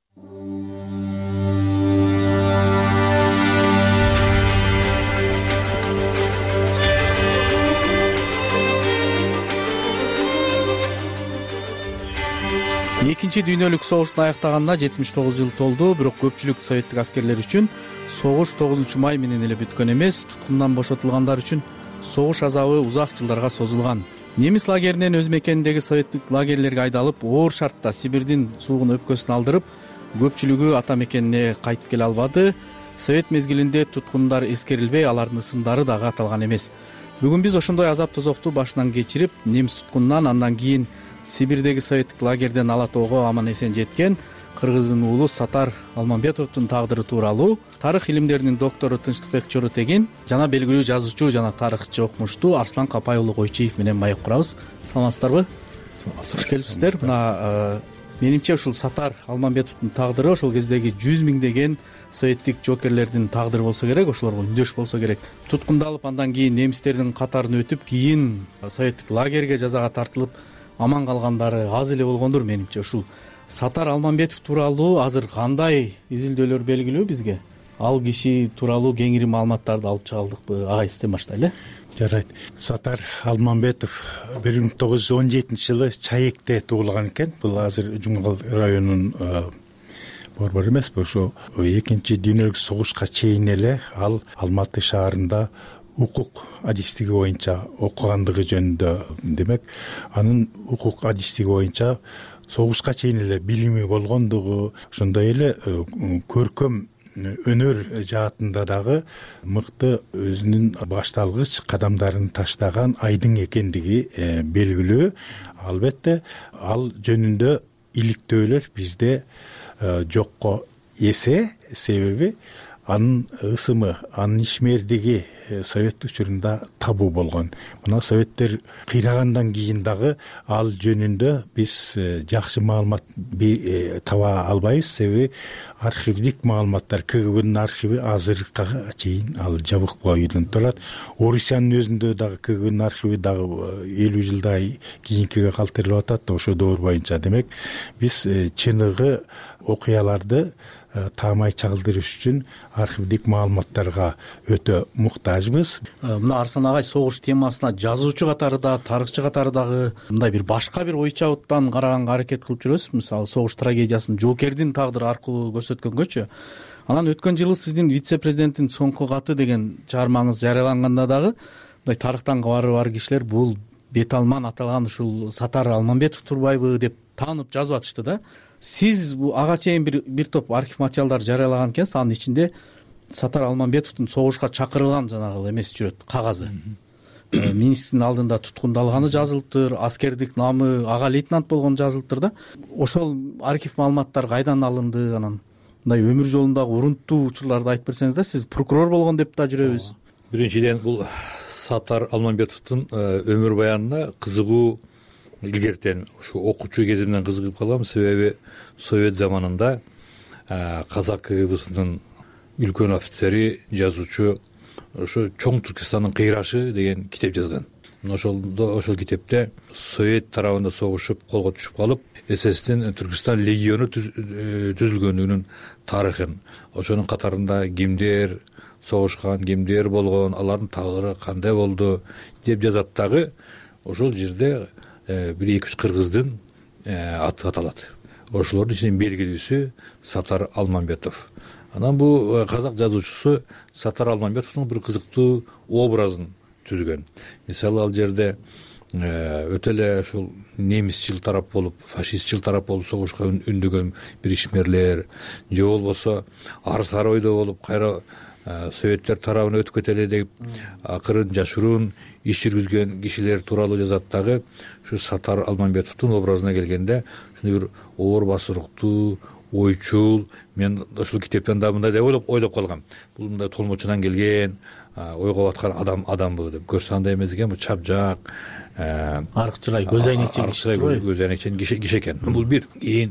Speaker 1: Экинчи дүйнөлүк согуштун аяктаганына 79 жыл толду, бирок көпчүлүк советтик аскерлер үчүн согуш 9 май менен эле бүткөн эмес, туткундан бошотулгандар үчүн согуш азабы узак жылдарга созулган. Немис лагеринен өз мекениндеги советтик лагерлерге айдалып, оор шартта Сибирдин суугун өпкөсүн алдырып, көпчүлүгү ата мекенине кайтып келе албады. Совет мезгилинде туткундар эскерилбей, алардын ысымдары дагы аталган эмес. Бүгүн биз ошондой азап тозокту башынан кечирип, немис туткунунан андан кийин Сибирдеги советтик лагерден ала тоого аман эсен жеткен кыргыздын уулу Сатар Алмамбетовдун тагдыры тууралуу тарых илимдеринин доктору Тынчтыкбек Чоротегин жана белгилүү жазуучу жана тарыхчы окумуштуу Арслан Капай уулу Койчиев менен маек курабыз. Саламатсыздарбы? Кош келипсиздер. Мына менимче ушул Сатар Алмамбетовдун тагдыры ошол кездеги 100 миңдеген советтик жокерлердин тагдыры болсо керек, ошолорго үндөш болсо керек. Туткундалып, андан кийин немистердин катарын өтүп, кийин советтик лагерге жазага тартылып аман калгандары аз эле болгондур менимче. Ушул Сатар Алмамбетов тууралуу азыр кандай изилдөөлөр белгилүү бизге? Ал киши тууралуу кеңири маалыматтарды алып чыга алдыкпы? Ага, сизден баштайлы.
Speaker 13: Жарайт. Сатар Алмамбетов 1917 жылы Чаекте туулган экен. Бул азыр Жумгал районунун борбору эмес, ошо экинчи дүйнөлүк согушка чейин эле ал Алматы шаарында укук адистиги боюнча окугандыгы жөнүндө, демек анын укук адистиги боюнча согушка чейин эле билими болгондугу, ошондой эле көркөм өнөр жаатында дагы мыкты өзүнүн башталгыч кадамдарын таштаган айдың экендиги белгилүү. Албетте ал жөнүндө иликтөөлөр бизде жокко эсе, себеби анын ысымы, анын ишмердиги совет учурунда табуу болгон. Мына советтер кыйрагандан кийин дагы ал жөнүндө биз жакшы маалымат таба албайбыз, себеби архивдик маалыматтар, КГБнын архиви азыркыга чейин ал жабык бойдон турат. Орусиянын өзүндө дагы КГБнын архиви дагы 50 жылдай кийинкиге калтырылып атат, ошо доор боюнча. Демек биз чыныгы окуяларды таамай чагылдырыш үчүн архивдик маалыматтарга өтө муктажбыз.
Speaker 1: Мына Арслан агай согуш темасына жазуучу катары да, тарыхчы катары дагы мындай бир башка бир ой чабыттан караганга аракет кылып жүрөсүз. Мисалы, согуш трагедиясын жоокердин тагдыры аркылуу көрсөткөнгөчү. Анан өткөн жылы сиздин вице-президенттин соңку каты деген чыгармаңыз жарыяланганда дагы мындай тарыхтан кабары бар кишилер бул бет алман аталган ушул Сатар Алмамбетов турбайбы деп таанып жазып атышты да. Сиз ага чейин бир топ архив материалдар жарыялаган экенсиз. Анын ичинде Сатар Алмамбетовдун согушка чакырылган жанагы эмеси жүрөт, кагазы. Министрдин алдында туткундалганы жазылыптыр, аскердик намы ага лейтенант болгону жазылыптыр да. Ошол архив маалыматтар кайдан алынды? Анан мындай өмүр жолундагы урунттуу учурларды айтып берсеңиз да. Сиз прокурор болгон деп да жүрөбүз.
Speaker 14: Биринчиден бул Сатар Алмамбетовдун өмүр баянына кызыгуу
Speaker 4: илгертен ушу окуучу кезимден кызыгып калгам. Себеби совет заманында казак КГБсынын үлкөн офицери, жазуучу ошо Чоң Түркистандын кыйрашы деген китеп жазган. Ошол китепте совет тарабында согушуп колго түшүп калып, СССРдин Түркистан легиону түзүлгөндүгүнүн тарыхын, ошонун катарында кимдер согушкан, кимдер болгон, алардын тагдыры кандай болду деп жазат дагы. Ошол жерде бир 2-3 кыргыздын аты аталат. Ошолордун ичинен белгилүүсү Сатар Алмамбетов. Анан бул казак жазуучусу Сатар Алмамбетовдун бир кызыктуу образын түзгөн. Мисалы ал жерде өтө эле ушул немисчил тарап болуп, фашистчил тарап болуп согушка үндөгөн бир ишмерлер, же болбосо ар-сары ойдо болуп, кайра советтер тарабына өтүп кетели деп акырын жашыруун иш жүргүзгөн кишилер тууралуу жазат дагы. Ушу Сатар Алмамбетовдун образына келгенде ушундай бир оор басыруктуу, ойчул, мен ушул китептен да мындай деп ойлоп калгам. Бул мындай толмочунан келген, ойго баткан адамбы деп. Көрсө андай эмес экен, бул чапжак,
Speaker 1: аркчырай, көз айнекчен
Speaker 4: киши экен. Бул бир. Кийин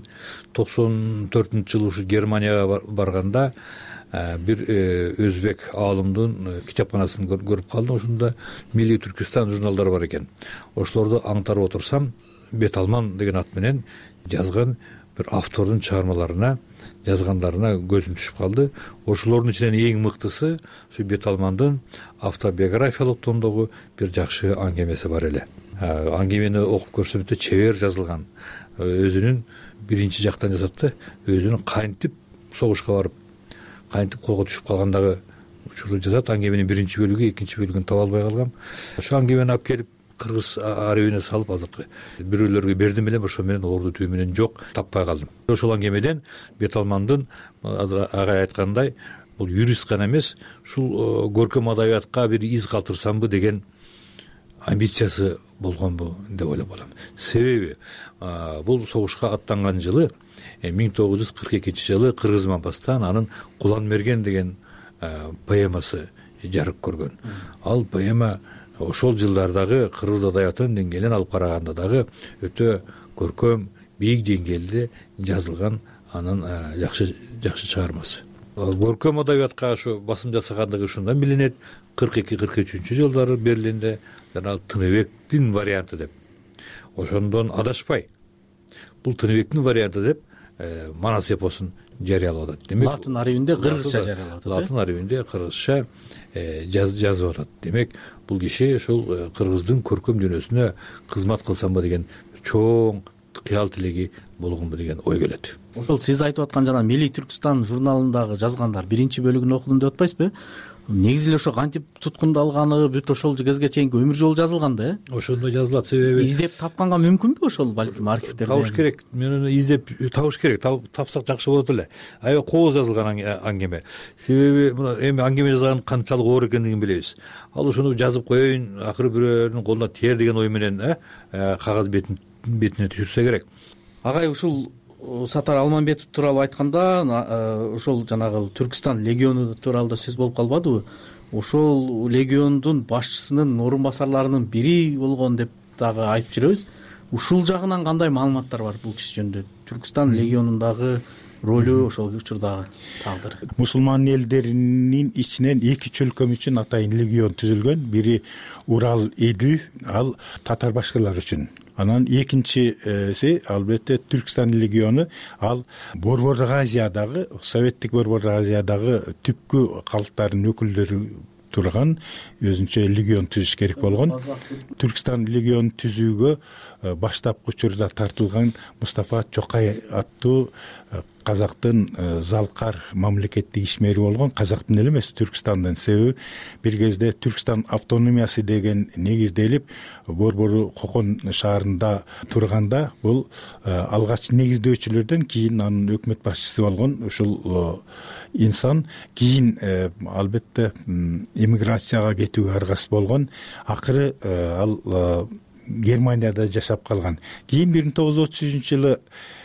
Speaker 4: 94-жылы ушу Германияга барганда бир өзбек аалымдын китепканасын көрүп калдым. Ошондо Милли Түркистан журналдары бар экен. Ошолорду аңтарып отурсам, Беталман деген ат менен жазган бир автордун чыгармаларына, жазгандарына көзүм түшүп калды. Ошолордун ичинен эң мыктысы ушу Беталмандын автобиографиялык тондогу бир жакшы аңгемеси бар эле. Аңгемени окуп көрсөм өтө чебер жазылган. Өзүнүн биринчи жактан жазат да, өзүнүн кантип согушка барып, кантип колго түшүп калгандагы учурду жазат. Аңгеменин биринчи бөлүгү, экинчи бөлүгүн таба албай калгам. Ошо аңгемени алып келип кыргыз арабине салып азыркы бирөөлөргө бердим эле, ошо менен орду түү менен жок, таппай калдым. Ошол аңгемеден Беталмандын азыр агай айткандай, бул юрист гана эмес, ушул көркөм адабиятка бир из калтырсамбы деген амбициясы болгонбу деп ойлоп калам. Себеби бул согушка аттанган жылы 1942-жылы Кыргыз Мампастан анын Кулан Мерген деген поэмасы жарык көргөн. Ал поэма ошол жылдардагы кыргыз адабиятынын деңгээлин алып караганда дагы өтө көркөм, бийик деңгээлде жазылган анын жакшы чыгармасы. Көркөм адабиятка ошо басым жасагандыгы ушундан билинет. 42-43 жылдары Берлинде жана Тыныбектин варианты деп. Ошондон адашпай. Бул Тыныбектин варианты деп Манас эпосун жарыялап атат. Демек,
Speaker 1: латын арабинде кыргызча жарыялап атат.
Speaker 4: Латын арабинде кыргызча жазып атат. Демек, бул киши ошол кыргыздын көркөм дүйнөсүнө кызмат кылсамбы деген чоң кыял тилеги болгонбу деген ой келет.
Speaker 1: Ошол сиз айтып аткан жана Милли Түркистан журналындагы жазгандар биринчи бөлүгүн окудум деп атпайсызбы? Негизи эле ошо кантип туткундалганы бүт ошол кезге чейинки өмүр жолу жазылган да,
Speaker 4: Ошондой жазылат. Себеби
Speaker 1: издеп тапканга мүмкүнбү ошол балким архивтерде?
Speaker 4: Табыш керек. Мен аны издеп табыш керек. Тапсак жакшы болот эле. Аябай кооз жазылган аңгеме. Себеби эми аңгеме жазган канчалык оор экендигин билебиз. Ал ошону жазып коеюн, акыры бирөөнүн колуна тиер деген ой менен кагаз бетине түшүрсө керек.
Speaker 1: Агай, ушул Сатар Алмамбетов тууралуу айтканда, ошол жанагы Түркистан легиону тууралуу да сөз болуп калбадыбы? Ошол легиондун башчысынын орун басарларынын бири болгон деп дагы айтып жүрөбүз. Ушул жагынан кандай маалыматтар бар бул киши жөнүндө? Түркистан легионундагы ролу, ошол учурдагы тагдыры.
Speaker 13: Мусулман элдеринин ичинен 2 чөлкөм үчүн атайын легион түзүлгөн. Бири Урал, Эдил, ал татар башкалар үчүн. Анан экинчиси албетте Түркистан легиону, ал Борбордук Азиядагы, советтик Борбордук Азиядагы түпкү калктардын өкүлдөрү турган өзүнчө легион түзүш керек болгон. Түркистан легион түзүүгө баштапкы учурда тартылган Мустафа Чокай аттуу казактын залкар мамлекеттик ишмери болгон, казактын эле эмес, Түркистандын. Себеби бир кезде Түркистан автономиясы деген негизделип Борбору Кокон шаарында турганда, бул алгач негиздөөчүлөрдөн кийин анын өкмөт башчысы болгон ушул инсан кийин албетте эмиграцияга кетүүгө аргасыз болгон. Акыры ал Германияда жашап калган. Кийин 1933-жылы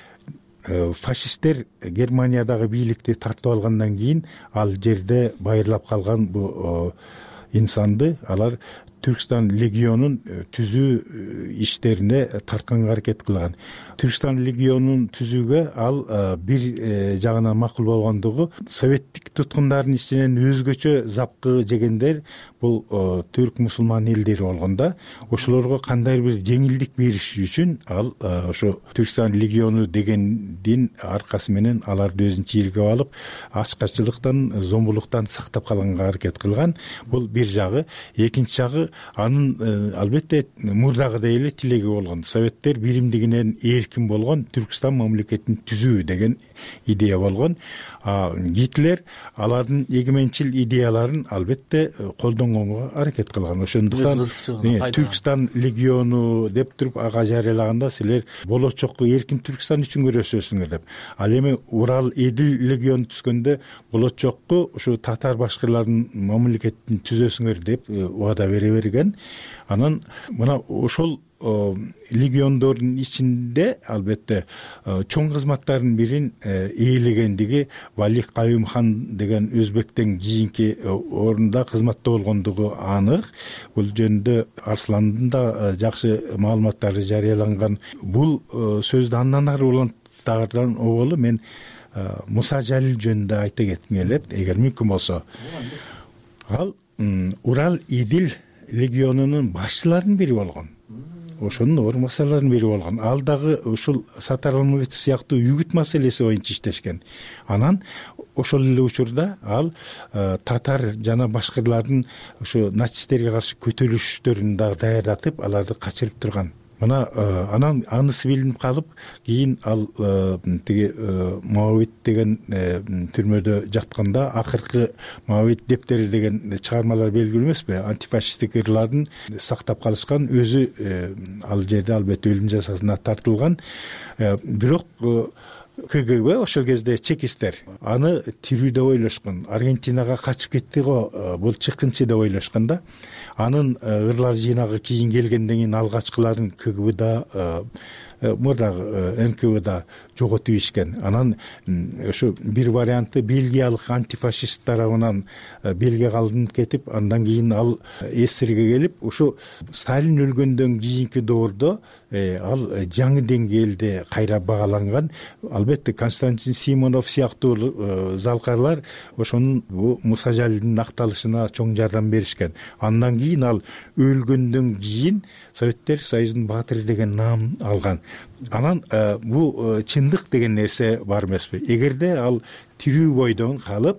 Speaker 13: фашисттер Германиядагы бийликти тартып алгандан кийин ал жерде байырлап калган бу инсанды алар Түркстан легионун түзүү иштерине тартканга аракет кылган. Түркстан легионун түзүүгө ал бир жагынан макул болгондугу советтик туткундардын ичинен өзгөчө запкы жегендер бул түрк мусулман элдери болгондо ошолорго кандайдыр бир жеңилдик бериш үчүн ал ошо Түркстан легиону дегендин аркасы менен аларды өзүнүн чийирге алып ачкаччылыктан, зомбулуктан сактап калганга аракет кылган. Бул бир жагы. Экинчи жагы анын албетте мурдагыдай эле тилеги болгон. Советтер биримдигинен эркин болгон Түркстан мамлекетин түзүү деген идея болгон. Гитлер алардын эгеменчил идеяларын албетте колдонгонго аракет кылган. Ошондуктан Түркстан легиону деп туруп ага жарыялаганда силер болочокко эркин Түркстан үчүн күрөшөсүңөр деп. Ал эми Урал Эдил легион түзгөндө болочокко ушу татар башкырлардын мамлекетин түзөсүңөр деп убада бере берген. Анан мына ошол легиондордун ичинде албетте чоң кызматтардын бирин ээлегендиги Валих Каюм хан деген өзбектен кийинки орунда кызматта болгондугу анык. Бул жөнүндө Арсландын да жакшы маалыматтары жарыяланган. Бул сөздү андан ары улантардан оболу мен Муса Жалил жөнүндө айта кетким келет, эгер мүмкүн болсо. Ал Урал Идил легионунун башчыларынын бири болгон. Ошонун орун басарларынын бири болгон. Ал дагы ушул Сатар Алмамбетов сыяктуу үгүт маселеси боюнча иштешкен. Анан ошол эле учурда ал татар жана башкырлардын ушу нацисттерге каршы көтөрүлүштөрүн дагы даярдатып, аларды качырып турган. Мына анан анысы билинип калып, кийин ал тиги Моавит деген түрмөдө жатканда акыркы Моавит дептери деген чыгармалар белгилүү эмеспи? Антифашисттик ырлардын сактап калышкан, өзү ал жерде албетте өлүм жазасына тартылган. Бирок КГБ ошол кезде чекисттер аны тирүү деп ойлошкон. Аргентинага качып кетти го, бул чыккынчы деп ойлошкон да. Анын ырлар жыйнагы кийин келгенден кийин алгачкыларын КГБда мурдагы НКВда жоготуп ишкен. Анан ошо бир варианты Бельгиялык антифашист тарабынан Бельгияга алынып кетип, андан кийин ал СССРге келип, ошо Сталин өлгөндөн кийинки доордо ал жаңы деңгээлде кайра багаланган. Албетте Константин Симонов сыяктуу залкарлар ошонун Муса Жалилдин акталышына чоң жардам беришкен. Андан кийин ал өлгөндөн кийин Советтер Союзунун баатыры деген наам алган. Анан бул чындык деген нерсе бар эмеспи? Эгерде ал тирүү бойдон калып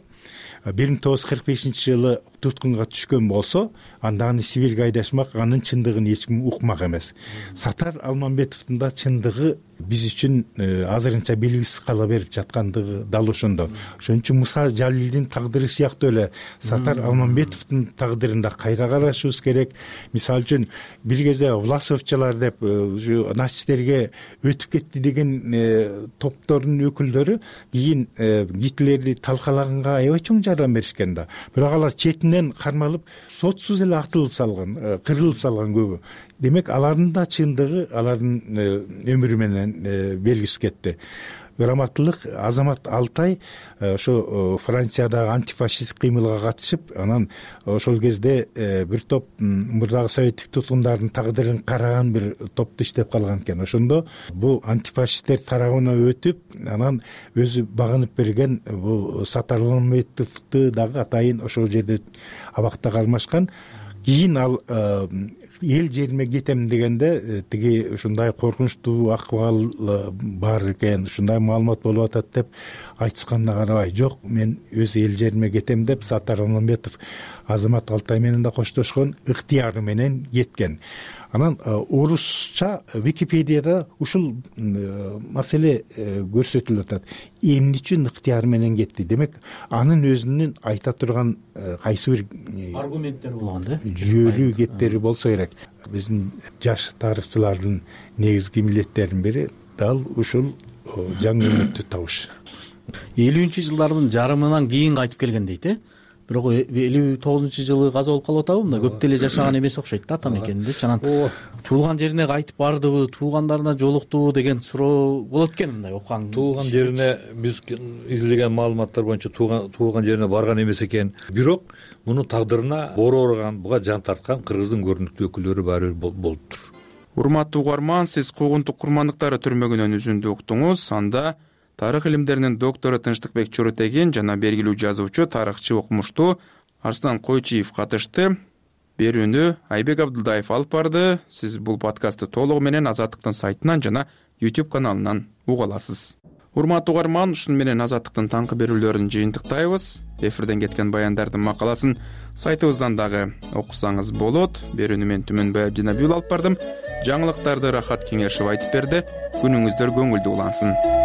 Speaker 13: 1945-жылы туткунга түшкөн болсо, анда аны Сибирге айдашмак, анын чындыгын эч ким укмак эмес. Сатар Алмамбетовдун да чындыгы биз үчүн азырынча белгисиз кала берип жаткандыгы дал ошондо. Ошон үчүн Муса Жалилдин тагдыры сыяктуу эле Сатар Алмамбетовдун тагдырында кайра карашыбыз керек. Мисалы үчүн бир кезде Власовчалар деп нацисттерге өтүп кетти деген топтордун өкүлдөрү кийин Гитлерди талкалаганга аябай чоң жардам беришкен да. Бирок алар четинен кармалып, сотсуз эле атылып салган, кырылып салган көбү. Демек, алардын да чындыгы алардын өмүрү менен белгисиз кетти. Ыраматтылык Азамат Алтай ошо Франциядагы антифашисттик кыймылга катышып, анан ошол кезде бир топ мурдагы советтик туткундардын тагдырын караган бир топто иштеп калган экен. Ошондо бул антифашисттер тарабына өтүп, анан өзү багынып берген бул Сатар Алмамбетовду дагы атайын ошол жерде абакта кармашкан. Кийин ал эл жериме кетем дегенде тиги ушундай коркунучтуу акыбал бар экен, ушундай маалымат болуп атат деп айтышканына карабай, жок, мен өз эл жериме кетем деп Сатар Алмамбетов Азамат Алтай менен да коштошкон, ыктыяры менен кеткен. Анан орусча Википедияда ушул маселе көрсөтүлүп атат. Эмне үчүн ыктыяры менен кетти? Демек, анын өзүнүн айта турган кайсы бир
Speaker 1: аргументтери болгон да.
Speaker 13: Жүйөлүү кептери болсо керек. Биздин жаш тарыхчылардын негизги милдеттеринин бири дал ушул жаңы өмүттү табыш.
Speaker 1: 50-жылдардын жарымынан кийин кайтып келген дейт, Бирок 59-жылы каза болуп калып атабы? Мында көп деле жашаган эмес окшойт да ата мекенинде. Анан туулган жерине кайтып бардыбы, туулгандарына жолуктубу деген суроо болот экен мындай окуган.
Speaker 4: Туулган жерине биз изилеген маалыматтар боюнча туулган жерине барган эмес экен. Бирок мунун тагдырына оор ооруган, буга жан тарткан кыргыздын көрүнүктүү өкүлдөрү баары бир болуптур.
Speaker 2: Урматтуу угарман, сиз Куугунтук курмандыктары түрмөгүнөн үзүндү уктуңуз. Анда тарых илимдеринин доктору Тынчтыкбек Чоротегин жана белгилүү жазуучу, тарыхчы, окумуштуу Арслан Койчиев катышты. Берүүнү Айбек Абдылдаев алып барды. Сиз бул подкастты толугу менен Азаттыктын сайтынан жана YouTube каналынан уга аласыз. Урматтуу угарман, ушуну менен Азаттыктын таңкы берүүлөрүн жыйынтыктайбыз. Эфирден кеткен баяндардын макаласын сайтыбыздан дагы окусаңыз болот. Берүүнү мен Түмөнбай Абдинабиев алып бардым. Жаңылыктарды Рахат Кеңешев айтып берди. Күнүңүздөр көңүлдүү улансын.